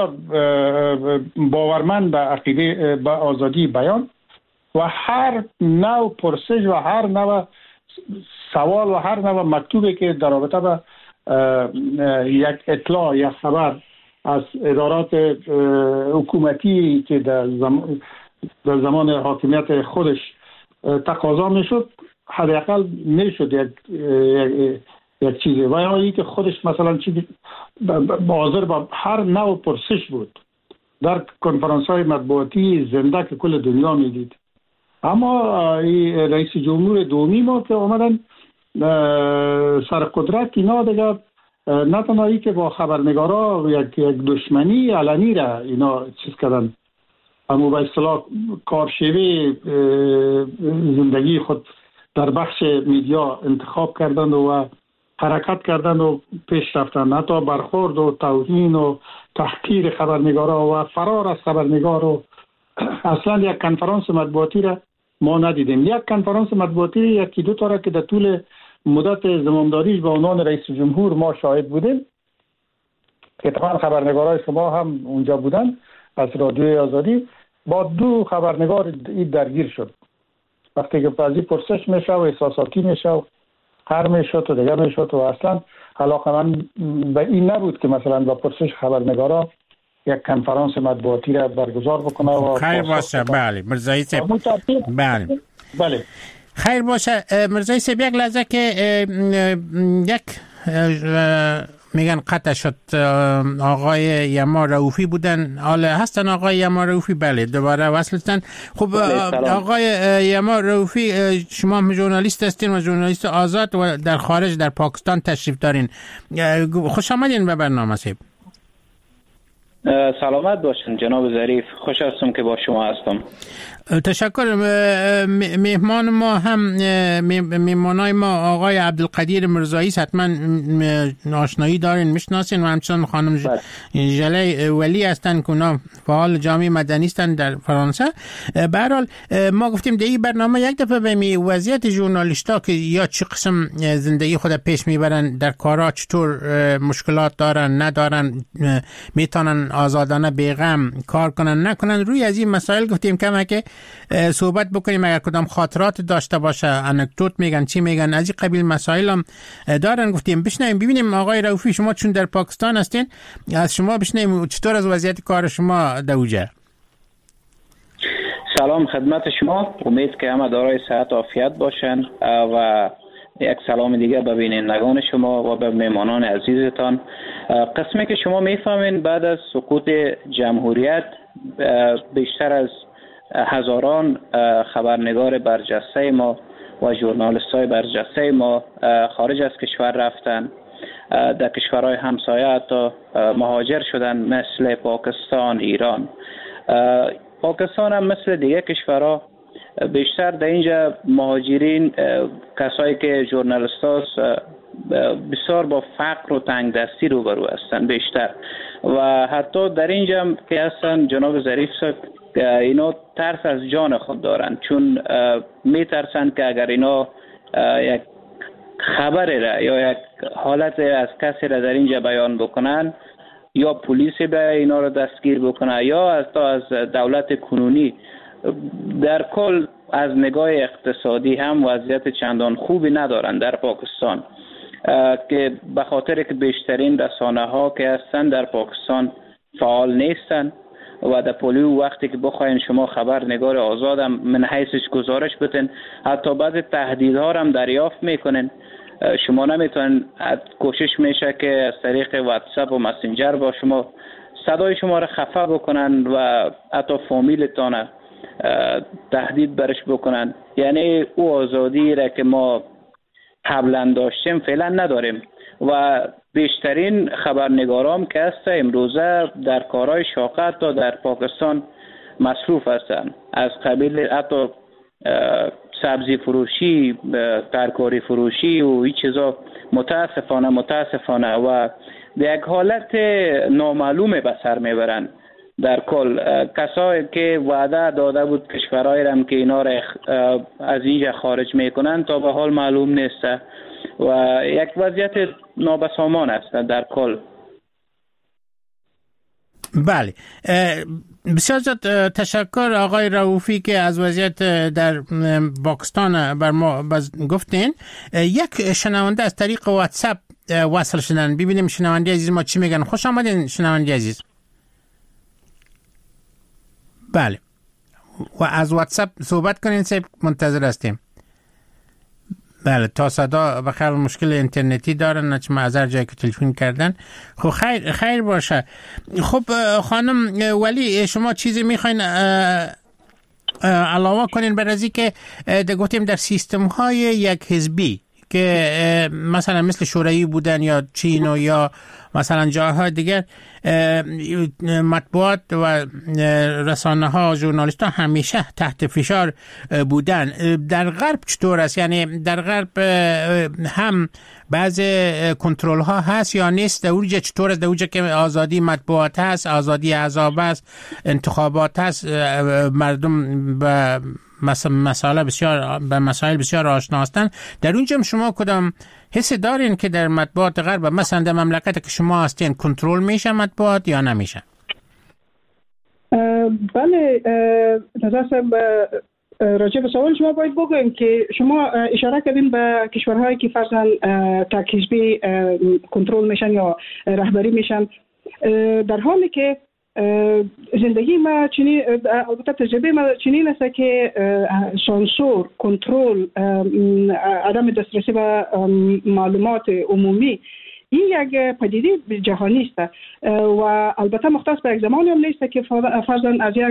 باورمند به عقیده به آزادی بیان و هر نوع پرسش و هر نوع سوال و هر نوع مکتوبی که در رابطه به یک اطلاع یا خبر از ادارات حکومتی که در زمان حاکمیت خودش تقاضا میشد، حداقل میشد یک چیزی و یا ای که خودش مثلا چیزی حاضر با هر نوع پرسش بود در کنفرانس های مطبوعاتی زنده که کل دنیا میدید. اما رئیس جمهور دومی ما که آمدن سرقدرت، اینا دیگه نه تنهایی که با خبرنگارا یک دشمنی علنی را اینا چیز کردن، اما به اصطلاح کارشیوه زندگی خود در بخش میدیا انتخاب کردند و حرکت کردند و پیش رفتند. حتی برخورد و توهین و تحقیر خبرنگارا و فرار از خبرنگار و اصلا یک کنفرانس مطبوعاتی را ما ندیدیم. یک کنفرانس مطبوعاتی یکی دو تا را که در طول مدت زمامداریش به عنوان رئیس جمهور ما شاهد بودیم، که تمام خبرنگارای شما هم اونجا بودن از رادیوی آزادی، با دو خبرنگار درگیر شد. وقتی که بعضی پرسش میشه و احساساتی میشه و هر میشد و دیگر میشد و اصلا علاقه من به این نبود که مثلا با پرسش خبرنگارا یک کنفرانس مطبوعاتی را برگزار بکنه و خیر باشه. بله مرزایی صاحب، بله خیر باشه. مرزایی صاحب یک لحظه که یک میگن قطع شد، آقای یما رؤوفی بودن، حالا هستن آقای یما رؤوفی؟ بله دوباره وصلتن. خب آقای یما رؤوفی، شما هم ژورنالیست هستین و ژورنالیست آزاد و در خارج در پاکستان تشریف دارین. خوش آمدین به برنامه صاحب. سلامت باشین جناب ظریف، خوش هستم که با شما هستم. تشکر. مهمان ما هم مهمانای ما آقای عبدالقدیر مرزایی حتما آشنایی دارین، میشناسین، و همچنان خانم ژله ولی هستن که اونا فعال جامعه مدنی هستن در فرانسه. به هر حال ما گفتیم در این برنامه یک دفعه به وضعیت ژورنالیستا که یا چه قسم زندگی خود پیش میبرن، در کارا چطور مشکلات دارن ندارن، میتونن آزادانه بیغم کار کنن نکنن، روی از این مسائل گفتیم که صحبت بکنیم. اگر کدام خاطرات داشته باشه، انکدوت میگن چی میگن، از این قبیل مسائل هم دارن. گفتیم بشنویم ببینیم. آقای رؤوفی، شما چون در پاکستان هستین، از شما بشنویم چطور از وضعیت کار شما دوجه. سلام خدمت شما، امید که همه دارای صحت و عافیت باشن و یک سلام دیگه به بینندگان شما و به مهمانان عزیزتان. قسمی که شما میفهمین بعد از سقوط جمهوریت بیشتر از هزاران خبرنگار برجسته ما و ژورنالیستای برجسته ما خارج از کشور رفتن، در کشورهای همسایه حتی مهاجر شدن، مثل پاکستان، ایران. پاکستان هم مثل دیگه کشورها بیشتر در اینجا مهاجرین کسایی که ژورنالیست هست بسیار با فقر و تنگ دستی روبرو هستند بیشتر، و حتی در اینجا که هستن جناب ظریف صاحب اینا ترس از جان خود دارن، چون میترسن که اگر اینا یک خبری را یا یک حالت از کسی را در اینجا بیان بکنن، یا پلیس به اینا را دستگیر بکنه یا حتی از دولت کنونی. در کل از نگاه اقتصادی هم وضعیت چندان خوبی ندارن در پاکستان، که به خاطر که بیشترین رسانه ها که هستن در پاکستان فعال نیستن و در پولیو وقتی که بخواین شما خبرنگار آزاد هم من حیثش گزارش بتین، حتی بعض تهدیدها هم دریافت میکنن. شما نمیتونن، کوشش میشه که از طریق واتساپ و مسنجر با شما صدای شما را خفه بکنن و حتی فامیلتان تهدید برش بکنن. یعنی او آزادی را که ما قبلا داشتیم فعلا نداریم و بیشترین خبرنگاران که هست امروزه در کارهای شاقه تا در پاکستان مصروف هستند، از قبیل حتی سبزی فروشی، ترکاری فروشی و این چیزا. متاسفانه و در یک حالت نامعلوم به سر میبرن. در کل کسایی که وعده داده بود کشورهای رم که اینا را از اینجا خارج میکنن تا به حال معلوم نیست و یک وضعیت نابسامان است در کل. بله، بسیار زیاد تشکر آقای رؤوفی که از وضعیت در پاکستان بر ما گفتین. یک شنونده از طریق واتساپ وصل شدن، ببینیم شنونده عزیز ما چی میگن. خوش آمدین شنونده عزیز. بله، و از واتساپ صحبت کنین، سب منتظر هستیم. بله، تا صدا بخیر مشکل اینترنتی دارن، نچه معذر جایی که تلفن کردن. خب خیر باشه. خب خانم ولی شما چیزی میخواین علاوه کنین بر ازی که گفتیم در سیستم های یک حزبی که مثلا مثل شوروی بودن یا چین و یا مثلا جاهای دیگر، مطبوعات و رسانه ها ژورنالیست ها همیشه تحت فشار بودن. در غرب چطور است؟ یعنی در غرب هم بعض کنترل ها هست یا نیست؟ در اونجا چطور است؟ در اونجا که آزادی مطبوعات هست، آزادی احزاب هست، انتخابات هست، مردم به مسائل بسیار آشنا هستند. در اونجا شما کدام حس دارین که در مطبوعات غرب مثلا در مملکت که شما هستین کنترل میشه مطبوعات یا نمیشه؟ بله، نظر صاحب راجع به سوال شما باید بگویم که شما اشاره کردین به کشورهایی که فرضاً تک حزبی کنترل میشن یا رهبری میشن، در حالی که زندگی ما چنین، البته تجربه ما چنین است که سانسور، کنترل، عدم دسترسی به معلومات عمومی این یک پدیده جهانی است و البته مختص به یک زمانی هم نیست که فرضاً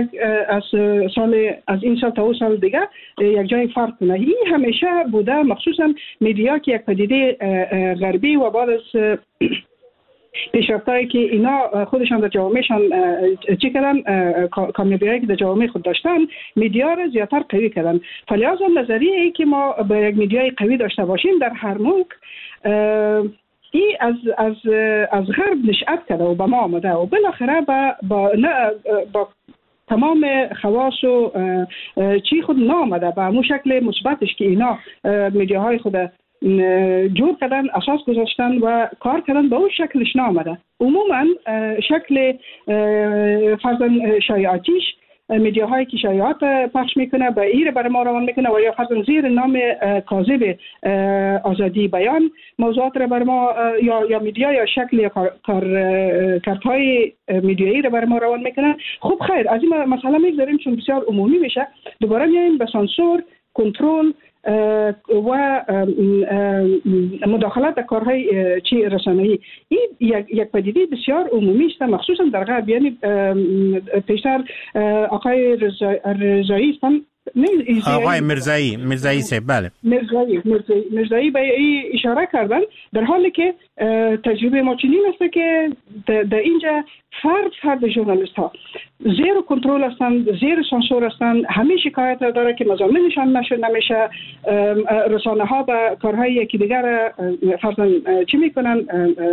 از این سال تا اون سال دیگه یک جای فرق کنه. این همیشه بوده، مخصوصا میدیا که یک پدیده غربی و بعد از پیشرفتایی که اینا خودشان در جوامعشان چی کردن، کامیابی‌هایی که در جوامع خود داشتن، میدیا را زیادتر قوی کردن. فلذا نظریه ای که ما با یک میدیای قوی داشته باشیم در هر موقع ای از غرب نشأت کرده و به ما آمده و بالاخره با تمام خواص و چی خود نامده به همون شکل مثبتش که اینا میدیاهای خود جور کردن، اساس گذاشتن و کار کردن، به اون شکلش نامده. عموما شکل فرضاً شایعاتیش، میدیاهایی که شایعات پخش میکنه به ایره برای ما روان میکنه و یا فرضاً زیر نام کاذب آزادی بیان موضوعات رو برای ما یا میدیا یا شکل یا کارهای میدیایی رو برای ما روان میکنه. خب خیر، از این مسئله میگذاریم چون بسیار عمومی میشه. دوباره میایم به سانسور، کنترل و مداخلت در کارهای رسانه‌ای. این یک پدیده بسیار عمومی است، مخصوصا در غرب. یعنی پیشتر آقای رضایی هستن، آقای مرزایی سه، بله، مرزایی به این اشاره کردن، در حالی که تجربه ما چنین است که در اینجا فرد ژورنالیست ها زیر کنترل هستند، زیر سانسور هستند، همه شکایت داره که مضامینشان نمیشه، رسانه ها به کارهای یکی دیگر فرضاً چی میکنن،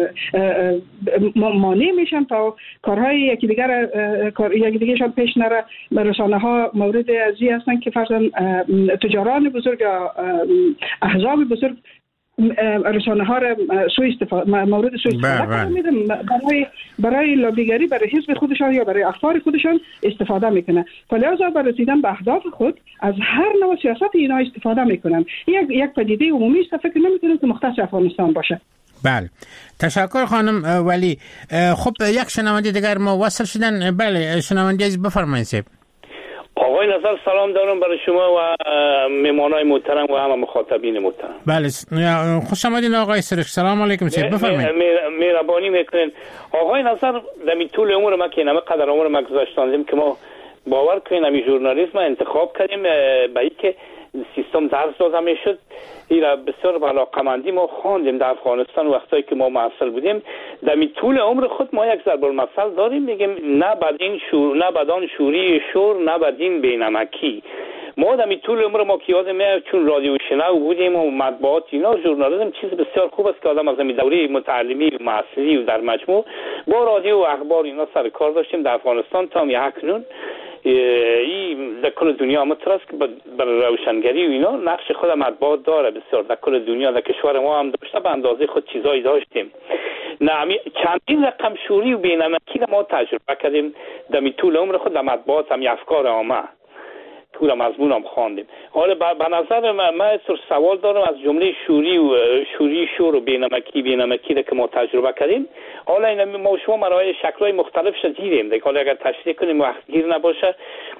مانع میشن تا کارهای یکی دیگرشان پیش نره. رسانه ها مورد ازی هستند که فرضاً تجاران بزرگ یا احزاب بزرگ رسانه ها را مورد سوء استفاده میدن، برای لابیگری برای حزب خودشان یا برای افکار خودشان استفاده میکنه. فلذا برای رسیدن به اهداف خود از هر نوع سیاست اینا استفاده میکنن. یک پدیده عمومی است، فکر نمیکنم که مختص افغانستان باشه. بله، تشکر خانم ولی. خب یک شنونده دیگر ما وصل شدن. بله شنونده عزیز بفرمایید. آقای نظر سلام دارم برای شما و مهمانای محترم و همه مخاطبین محترم. بله خوش آمدین آقای سرش. سلام علیکم سید، بفرمایید. مهربانی میکنین. آقای نظر در طول عمر ما که نمه قدر عمر ما گذاشتاندیم که ما باور کنیم همی ژورنالیسم انتخاب کردیم به اینکه سیستم درس داده میشد. ایرا بسیار علاقه‌مندی ما خواندیم در افغانستان وقتی که ما محصل بودیم. در طول عمر خود ما یک ضرب المثل داریم، میگیم نه بدین شور، نه بدان شوری شور، نه بدین بینمکی. ما در طول عمر ما که یادم چون رادیو شنو بودیم و مطبوعات اینا، ژورنالیسم چیز بسیار خوب است که آدم از این دوره متعلمی و معاصری و در مجموع با رادیو و اخبار اینا سر کار داشتیم در افغانستان تا اکنون. این در کل دنیا مترس که برای روشنگری و اینا نقش خود مطبوعات داره بسیار در کل دنیا. در کشور ما هم داشته، به اندازه خود چیزایی داشتیم. چندین رقم شوری و بینمکی ما تجربه کردیم در طول عمر خود. در مطبوعات هم افکار عامه طول مضمون هم خواندیم. حالا به نظر من سوال دارم از جمله شوری شور و بینمکی که ما تجربه کردیم. حالا این ما شما مرای شکل‌های مختلف دیدیم. حالا اگر تشریح کنیم وقت گیر نباشه،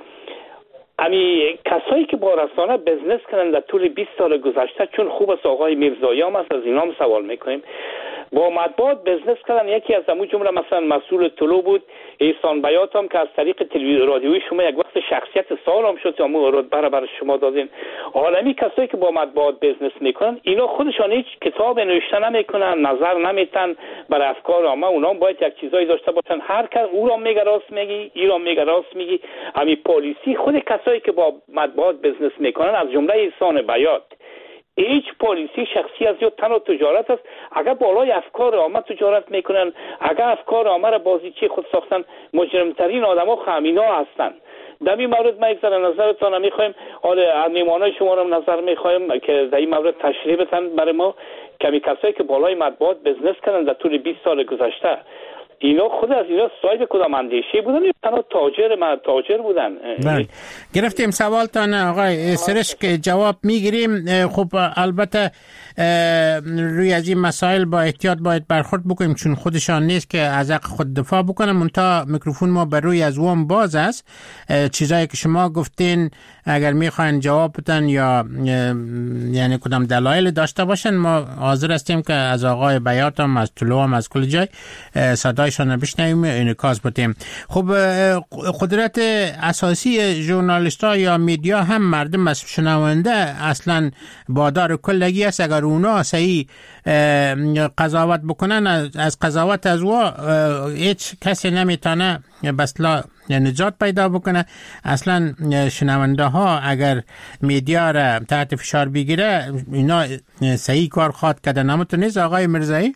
کسایی که با رسانه بزنس کردن در طول 20 سال گذشته، چون خوب است آقای میرزایی هم است، از اینا هم سوال میکنیم، با مطبوعات بزنس کردن. یکی از همون جمله مثلا مسئول طلوع بود، احسان بیات هم که از طریق تلویزیون رادیویی شما یک وقت شخصیت سال هم شد، همون رتبه برای شما دادین. عالمی کسایی که با مطبوعات بزنس میکنن، اینا خودشان هیچ کتاب نوشته نمیکنن، نظر نمیتن برای افکار عامه. اونا باید یک چیزایی داشته باشن، هر کس او را میگه راست میگی، ای را میگه راست میگی. همین پالیسی خود کسایی که با مطبوعات بزنس میکنن، از جمله احسان بیات، هیچ پالیسی شخصی از یا تنها تجارت است. اگر بالای افکار عامه تجارت میکنن، اگر افکار عامه را بازیچی خود ساختن، مجرمترین آدما خمینا هستند. در این مورد ما یک ذره نظرتان میخوایم. حالا میمانای شما را نظر میخوایم که در این مورد تشریح بدن برای ما. کمی کسایی که بالای مطبوعات بزنس کردن در طول 20 سال گذشته، اینا خود از اینا صاحب کدام اندیشه بودن یا تنها تاجر بودن؟ بله گرفتیم سوالتان آقای سرش که جواب میگیریم. خب البته روی از این مسائل با احتیاط باید برخورد بکنیم، چون خودشان نیست که از حق خود دفاع بکنن. منتها میکروفون ما بر روی از وام باز است. چیزایی که شما گفتین اگر میخواین جواب بدن یا یعنی کدام دلایل داشته باشن، ما حاضر هستیم که از آقای بیات هم، از طلوع هم، از کل جای صدای نظرشان بشنویم انعکاس بدیم. خب قدرت اساسی ژورنالیست ها یا میدیا هم مردم از شنونده اصلا بادار کلگی است. اگر اونا صحیح قضاوت بکنن از قضاوت از هیچ کسی نمیتونه بسلا نجات پیدا بکنه. اصلا شنونده ها اگر میدیا را تحت فشار بگیره اینا صحیح کار خواهد کردن. نمیتونید آقای مرزایی؟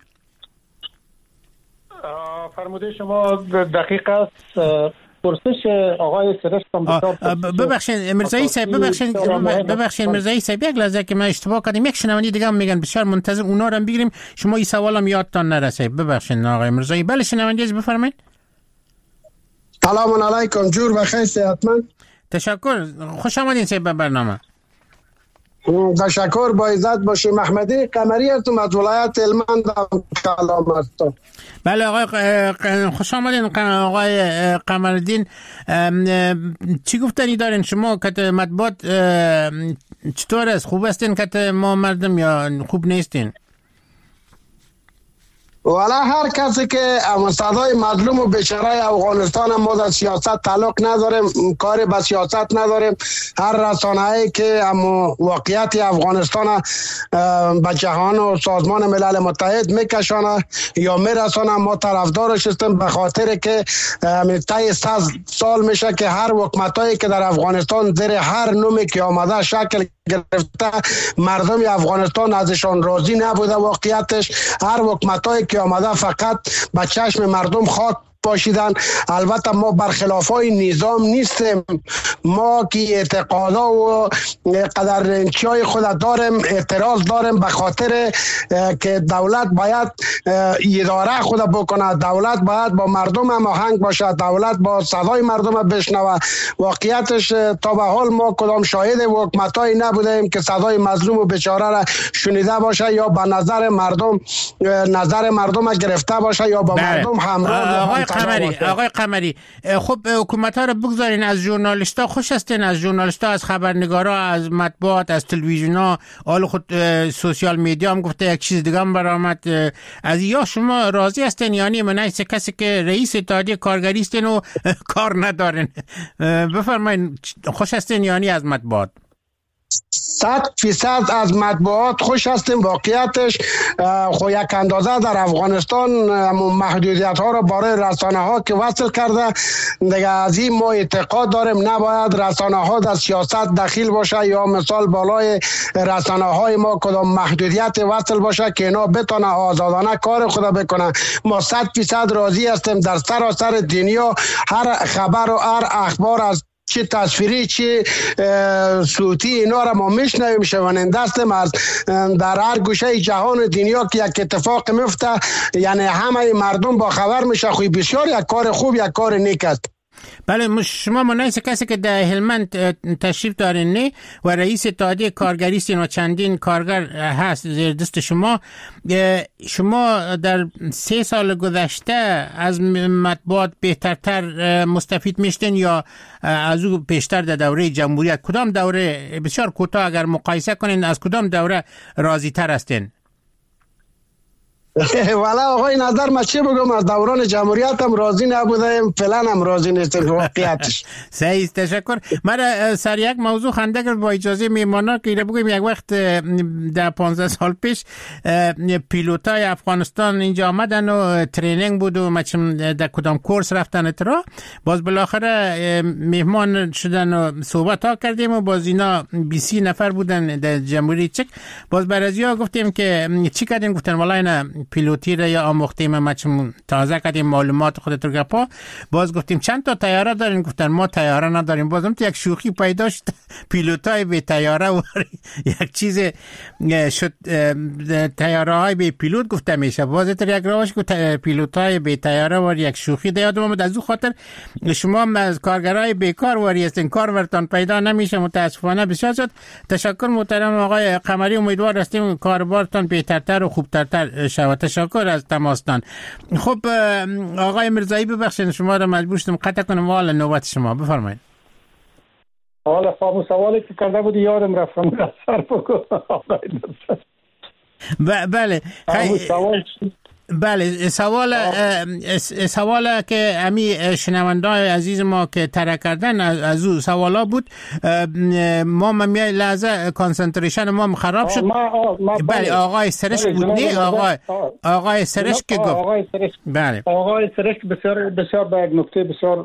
فرموده شما دقیق است. پرسش آقای سرش ببخشید مرزایی صاحب، ببخشید مرزایی صاحب، یک لحظه که من اشتباه کردم. یک شنونده دیگه هم میگن بسیار منتظر، اونا رو هم بگیریم. شما این سوالم یادتان نرسه. ببخشید آقای مرزایی. بله شنونده بفرمایید. سلام علیکم، جور بخیر، صحتمند. تشکر، خوش آمدین صاحب به برنامه. تشکر، با عزت باشی. محمدی قمری هستم از ولایت هلمند. کلام هستم. بله آقای خوش آمدین آقای قمرالدین. چی گفتنی دارین شما که مطبوعات چطور است؟ خوب هستین که ما مردم یا خوب نیستین؟ والا هر کسی که صدای مظلوم و بیچاره افغانستان، ما در سیاست تعلق نداریم، کاری به سیاست نداریم. هر رسانه‌ای که واقعیت افغانستان به جهان و سازمان ملل متحد میکشانه یا میرسانه، ما طرفدارش هستیم، به خاطر که طی 100 سال میشه که هر حکومتایی که در افغانستان زیر هر نومی که آمده شکل گرفته، مردم افغانستان ازشان راضی نبوده. واقعیتش هر حکومتایی که آمده فقط به چشم مردم خاک باشیدن. البته ما برخلافای نظام نیستیم، ما که اعتقادا و قدرنشینی خود داریم، اعتراض داریم به خاطر که دولت باید اداره خود بکنه، دولت باید با مردم هماهنگ باشه، دولت با صدای مردم بشنوه. واقعیتش تا به حال ما کدام شاهد حکومتایی نبودیم که صدای مظلوم و بیچاره را شنیده باشه یا به نظر مردم گرفته باشه یا با مردم همراه. آقای قمری، خب حکومت ها رو بگذارین، از ژورنالیست ها خوش هستین؟ از ژورنالیست ها، از خبرنگارا، از مطبوعات، از تلویزیون ها، حال خود سوشال میدیا هم گفته یک چیز دیگه هم برآمد. از یا شما راضی هستین؟ یعنی من کسی که رئیس اتحادیه کارگری هستین و کار ندارین. بفرمایید، خوش هستین یعنی از مطبوعات؟ 100% از مطبوعات خوش هستیم. واقعیتش خو یک اندازه در افغانستان محدودیت ها را برای رسانه ها که وصل کرده دیگه. از این ما اعتقاد داریم نباید رسانه ها در سیاست دخیل باشه یا مثال بالای رسانه های ما کدام محدودیت وصل باشه که اینا بتونه آزادانه کار خود بکنه. ما 100% راضی هستیم در سراسر دنیا هر خبر و هر اخبار از چه تصویری چه صوتی اینا را ما میشنویم، شنونده هستیم از در هر گوشه جهان دنیا که یک اتفاق میفته، یعنی همه مردم با خبر میشه. خوی بسیار یک کار خوب، یک کار نیک است. بله، شما منایس کسی که در هلمند تشریف دارین نه و رئیس اتحادیه کارگری هستین و چندین کارگر هست زیر دست شما. شما در 3 سال گذشته از مطبوعات بهترتر مستفید میشتین یا از او پیشتر در دوره جمهوریت؟ کدام دوره، بسیار کوتاه اگر مقایسه کنین، از کدام دوره راضی تر هستین؟ والا آقای نظر ما چه بگم، از دوران جمهوریت هم راضی نبودیم، فعلا هم راضی نیستیم واقعیتش. صحیح، تشکر. من سر یک موضوع خنده کرد با اجازه میمانا که بگم یک وقت در 15 سال پیش پیلوتای افغانستان اینجا آمدن و ترینینگ بود و مچم در کدام کورس رفتن اترا، باز بالاخره مهمان شدن و صحبت ها کردیم و باز اینا 20 نفر بودن در جمهوری چک. باز برازیا گفتیم که چی کردین؟ گفتن والا اینا پیلوتی را یا آموختیم، ما چون تازه کردیم معلومات خودت رو گپا. باز گفتیم چند تا طیاره دارین؟ گفتن ما طیاره نداریم. بازم تو یک شوخی پیدا شد، پیلوتای به طیاره و یک چیز شد، طیاره های به پیلوت گفته میشه. باز تو یک راهش گفت پیلوتای به طیاره و یک شوخی دیاد. ما از اون خاطر شما از کارگرای بیکار واری هستین، کار ورتان پیدا نمیشه متاسفانه. بسیار شد. تشکر محترم آقای قمری، امیدوار هستیم کاربارتان بهترتر و خوبتر شود. تشکر از تماستان. خب آقای مرزایی ببخشید شما را مجبور شدم قطع کنم. والا نوبت شما، بفرمایید. حالا خامو سوالی که کرده بودی یادم رفتم سر بکنم. بله بله سوال که امی شنوندای عزیز ما که ترک کردن از او سوالا بود. ما میای لحظه کانسنتریشن ما خراب شد. بله آقای سرش بود نه آقای سرش که گفت. بله آقای سرش بسیار به یک نکته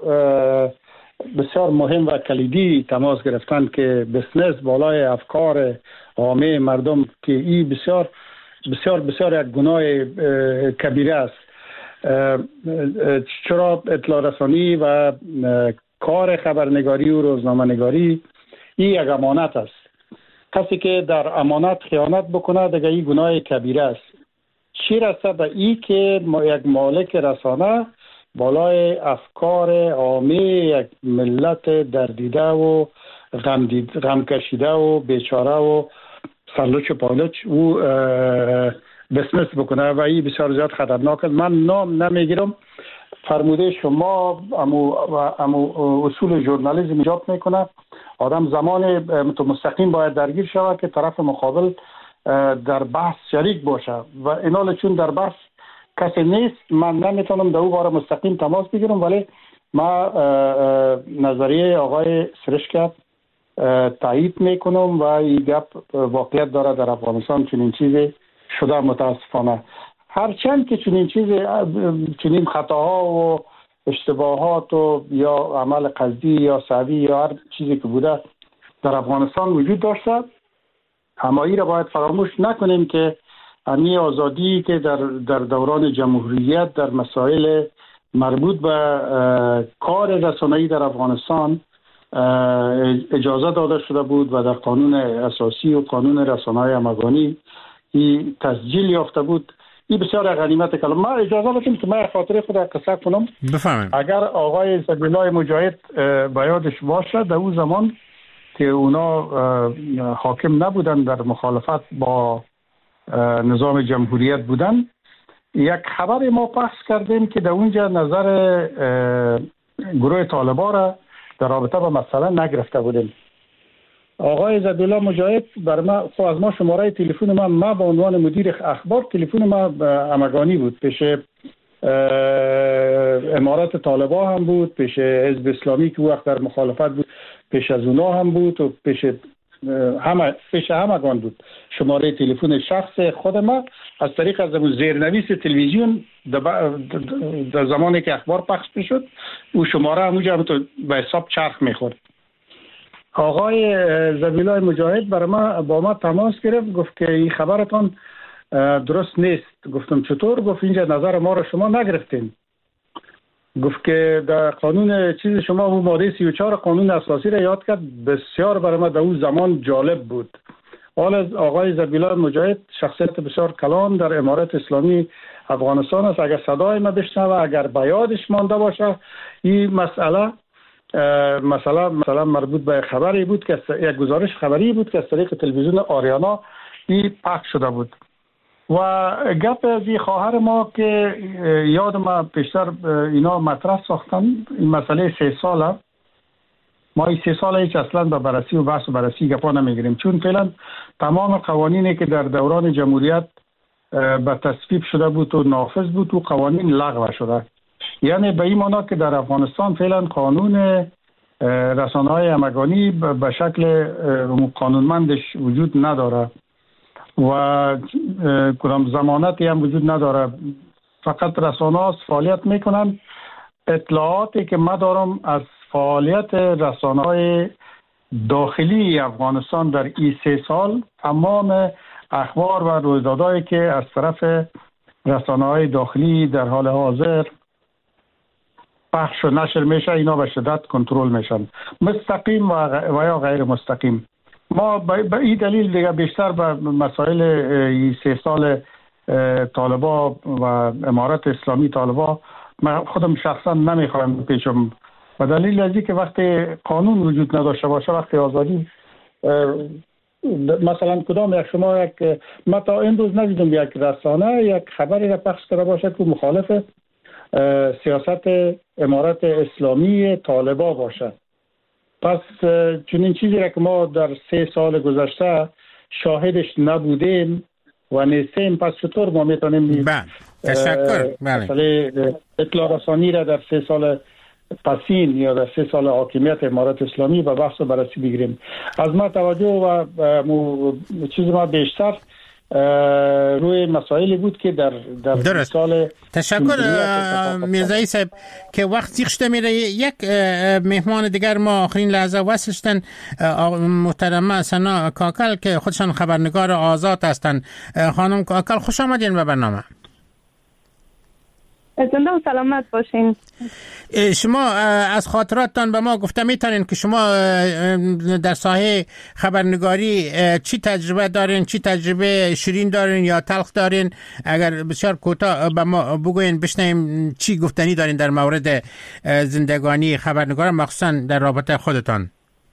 بسیار مهم و کلیدی تماس گرفتن که بسنس بالای افکار عامه مردم که این بسیار بسیار بسیار یک گناه کبیره است. چرا اطلاع رسانی و کار خبرنگاری و روزنامه نگاری این یک امانت است. کسی که در امانت خیانت بکنه دیگه این گناه کبیره است. چی رسه به این که یک مالک رسانه بالای افکار عامه یک ملت دردیده و غم کشیده و بیچاره و سرلوچ و پالوچ او بسنس بکنه و این بسیار زیاد خطرناک است. من نام نمیگیرم. فرموده شما امو اصول ژورنالیسم ایجاب میکنه آدم زمان مستقیم باید درگیر شود که طرف مقابل در بحث شریک باشه و اینال چون در بحث کسی نیست من نمیتونم در او باره مستقیم تماس بگیرم، ولی ما نظریه آقای سرشک تایید میکنم و این گپ واقعیت داره. در افغانستان چنین چیزی شده متاسفانه. هرچند که چنین خطاها و اشتباهات و یا عمل قصدی یا سعوی یا هر چیزی که بوده در افغانستان وجود داشته، اما این را باید فراموش نکنیم که امی آزادی که در دوران جمهوریت در مسائل مربوط به کار رسانه‌ای در افغانستان اجازه داده شده بود و در قانون اساسی و قانون رسانه‌های همگانی این تسجیل یافته بود. این بسیار غنیمت کلام. ما اجازه بدیم که من خاطر خود قصه کنم. بفهمم. اگر آقای زبیلای مجاهد به یادش باشه در اون زمان که اونا حاکم نبودن در مخالفت با نظام جمهوریت بودن، یک خبر ما پخش کردیم که در اونجا نظر گروه طالبا را در رابطه با مسئله نگرفته بودیم. آقای زبیلا مجاهد بر ما از ما شماره تلفن ما به عنوان مدیر اخبار تلفن ما همگانی بود، پیش امارات طالبا هم بود، پیش حزب اسلامی که وقت در مخالفت بود پیش از اونا هم بود و پیش همگان بود. شماره تلفن شخص خود ما از طریق از زیرنویس تلویزیون در زمانی که اخبار پخش میشد او شماره همونجا به حساب چرخ میخورد. آقای زبیلای مجاهد با ما تماس گرفت، گفت که این خبرتان درست نیست. گفتم چطور؟ گفت اینجا نظر ما را شما نگرفتین. گفت که در قانون چیز شما و ماده 34 قانون اساسی را یاد کرد، بسیار برای ما در اون زمان جالب بود. حال آقای زبیلای مجاهد شخصیت بسیار کلان در امارات اسلامی افغانستان است. اگر صدای ما بشنوه، اگر به یادش مانده باشه، این مسئله مربوط به خبری بود که یک گزارش خبری بود که از طریق تلویزیون آریانا این پخش شده بود و گپ از خواهر ما که یاد ما پیشتر اینا مطرح ساختن. این مسئله 3 ساله. ما این 3 ساله هیچ اصلا به بررسی و بحث و بررسی گپا نمیگیریم، چون فعلا تمام قوانینی که در دوران جمهوریت به تصویب شده بود و نافذ بود و قوانین لغو شده. یعنی به این معنا که در افغانستان فعلا قانون رسانه‌های همگانی به شکل قانونمندش وجود نداره و کدام ضمانتی هم وجود نداره. فقط رسانه‌ها فعالیت میکنن. اطلاعاتی که من دارم از فعالیت رسانه‌های داخلی افغانستان در این 3 سال، تمام اخبار و رویدادهایی که از طرف رسانه‌های داخلی در حال حاضر پخش و نشر میشه، اینا به شدت کنترل میشن، مستقیم و یا غیر مستقیم. ما به این دلیل دیگه بیشتر به مسائل 3 سال طالبا و امارات اسلامی طالبا من خودم شخصا نمیخوایم پیشم، به دلیل از اینکه وقتی قانون وجود نداشته باشه، وقتی آزادی مثلا کدام یک شما ما تا این روز ندیدم یک رسانه یک خبری را پخش کرده باشه که مخالف سیاست امارات اسلامی طالبا باشه. پس چنین چیزی را که ما در 3 سال گذشته شاهدش نبودیم و نیستیم، پس چطور ما میتونیم تشکر. مسئله اطلاع رسانی را در 3 سال پسین یا در 3 سال حاکمیت امارات اسلامی به بحث و بررسی بگیریم. از ما توجه و چیز ما بیشتر روی مسائلی بود که در سال. تشکر میرزایی صاحب که وقت زیغ شده میره. یک مهمان دیگر ما آخرین لحظه وصل شدن، محترمه سنا کاکل که خودشان خبرنگار آزاد هستند. خانم کاکل خوش آمدین به برنامه. زنده و سلامت باشین. شما از خاطراتتان به ما گفته میتونین که شما در ساحه خبرنگاری چی تجربه دارین، چی تجربه شیرین دارین یا تلخ دارین؟ اگر بسیار کوتاه به ما بگوین بشنویم چی گفتنی دارین در مورد زندگانی خبرنگار، مخصوصا در رابطه خودتان.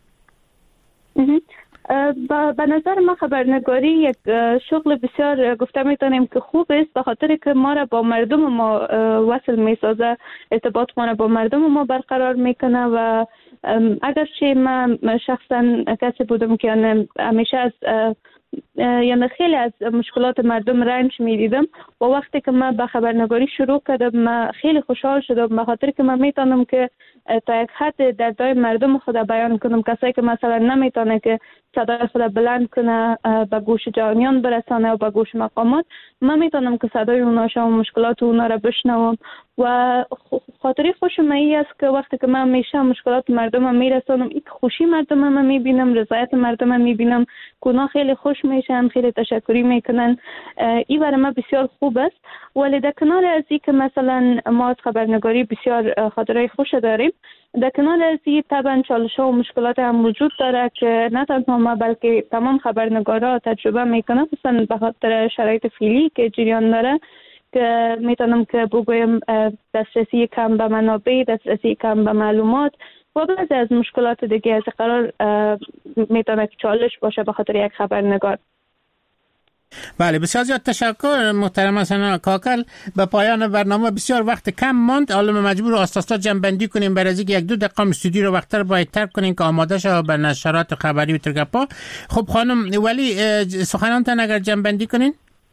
به نظر ما خبرنگاری یک شغل بسیار گفته میتونیم که خوب است، به خاطر که ما را با مردم ما وصل میسازه، ارتباط ما را با مردم ما برقرار میکنه. و اگرچه من شخصا کسی بودم که همیشه از یعنی خیلی از مشکلات مردم رنج میدیدم و وقتی که من به خبرنگاری شروع کردم من خیلی خوشحال شدم، به خاطر که من میتونم که تا یک حد دردهای مردم خود بیان کنم. کسایی که مثلا نمیتونه که صدای خود بلند کنه به گوش جهانیان برسانه و به گوش مقامات، من میتونم که صدای اونا و مشکلات اونا را بشنوم. و خاطری خوشم ای است که وقتی که من همیشه مشکلات مردم میرسانم، این خوشی مردم میبینم، رضایت مردم میبینم که اونا خیلی خوش میشن، خیلی تشکری میکنن. این برای من بسیار خوب است. ولی در کنار از این که مثلا ما از خبرنگاری بسیار خاطرهای خوش داریم، در کنار از این طبعا چالش ها و مشکلات هم وجود داره که نه تنها ما بلکه تمام خبرنگارا تجربه میکنن، خصوصا به خاطر شرایط فعلی که جریان داره، که میتونم که بگویم دسترسی کم به منابع، دسترسی کم به معلومات و بعضی از مشکلات دیگه از قرار میتونه که چالش باشه به خاطر یک خبرنگار. بله، بسیار زیاد تشکر محترم سنا کاکل. به پایان برنامه بسیار وقت کم ماند، حالا مجبور آستاستا جنبندی کنیم برای اینکه 1-2 دقیقه استودیو رو وقتر باید ترک کنیم که آماده شه به نشرات خبری و ترگپا. خب خانم ولی سخنانتان اگر جنبندی کنین.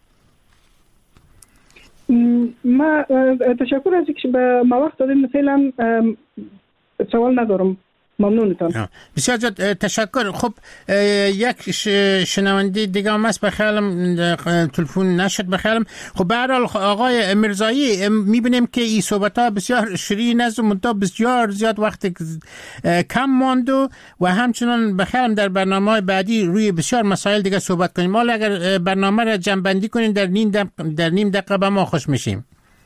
ما تشکر از اینکه به ما وقت دادین. فعلا سوال ندارم. ممنونتان. بسیار زیاد تشکر. خب یک شنونده دیگه هم هست، بخیالم تلفن نشد بخیالم. خب به هر حال آقای میرزایی میبینیم که این صحبت ها بسیار شیرین است و منتها بسیار زیاد وقت کم ماند و همچنان بخیالم در برنامه های بعدی روی بسیار مسائل دیگه صحبت کنیم. حالا اگر برنامه را جنبندی کنین در نیم دقیقه به ما خوش میشیم.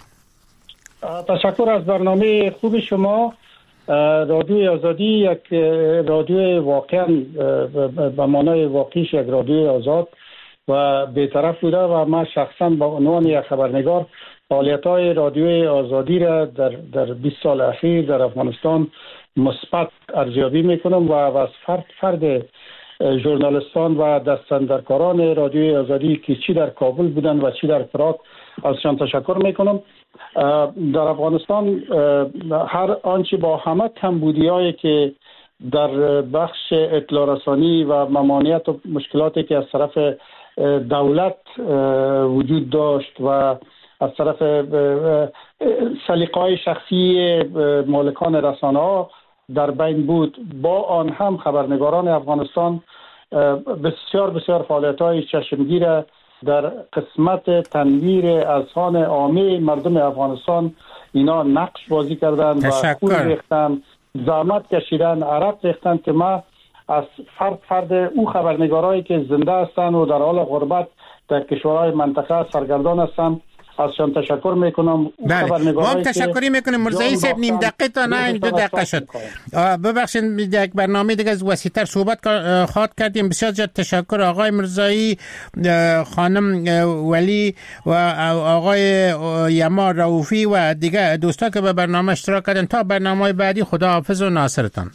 تشکر از برنامه خوب شما. رادیوی آزادی یک رادیوی واقعا به معنای واقعیش یک رادیوی آزاد و بی‌طرف بوده و من شخصا به عنوان یک خبرنگار فعالیت‌های رادیوی آزادی را در 20 سال اخیر در افغانستان مثبت ارزیابی میکنم و از فرد ژورنالیستان و دستاندرکاران رادیوی آزادی که چی در کابل بودن و چی در پراگ ازشان تشکر میکنم. در افغانستان هر آنچه با همه کمبودی‌هایی که در بخش اطلاع رسانی و ممانعت و مشکلاتی که از طرف دولت وجود داشت و از طرف سلیقه‌های شخصی مالکان رسانه‌ها در بین بود، با آن هم خبرنگاران افغانستان بسیار فعالیت‌های چشمگیر در قسمت تنویر اذهان عامه مردم افغانستان اینا نقش بازی کردن و خون ریختن، زحمت کشیدن، عرق ریختن که ما از فرد او خبرنگارایی که زنده هستن و در حال غربت در کشورهای منطقه سرگردان هستن ازشان تشکر میکنم. بله، ما تشکری میکنیم. مرزایی صاحب نیم دقیقه تا نه 2 دقیقه شد. ببخشید یک برنامه دیگه از وسیع‌تر صحبت خواهد کردیم. بسیار زیاد تشکر آقای مرزایی، خانم ولی و آقای یما رؤوفی و دیگه دوستا که به برنامه اشتراک کردن. تا برنامه بعدی خداحافظ و ناصرتان.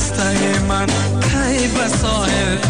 خسته من کی به ساحل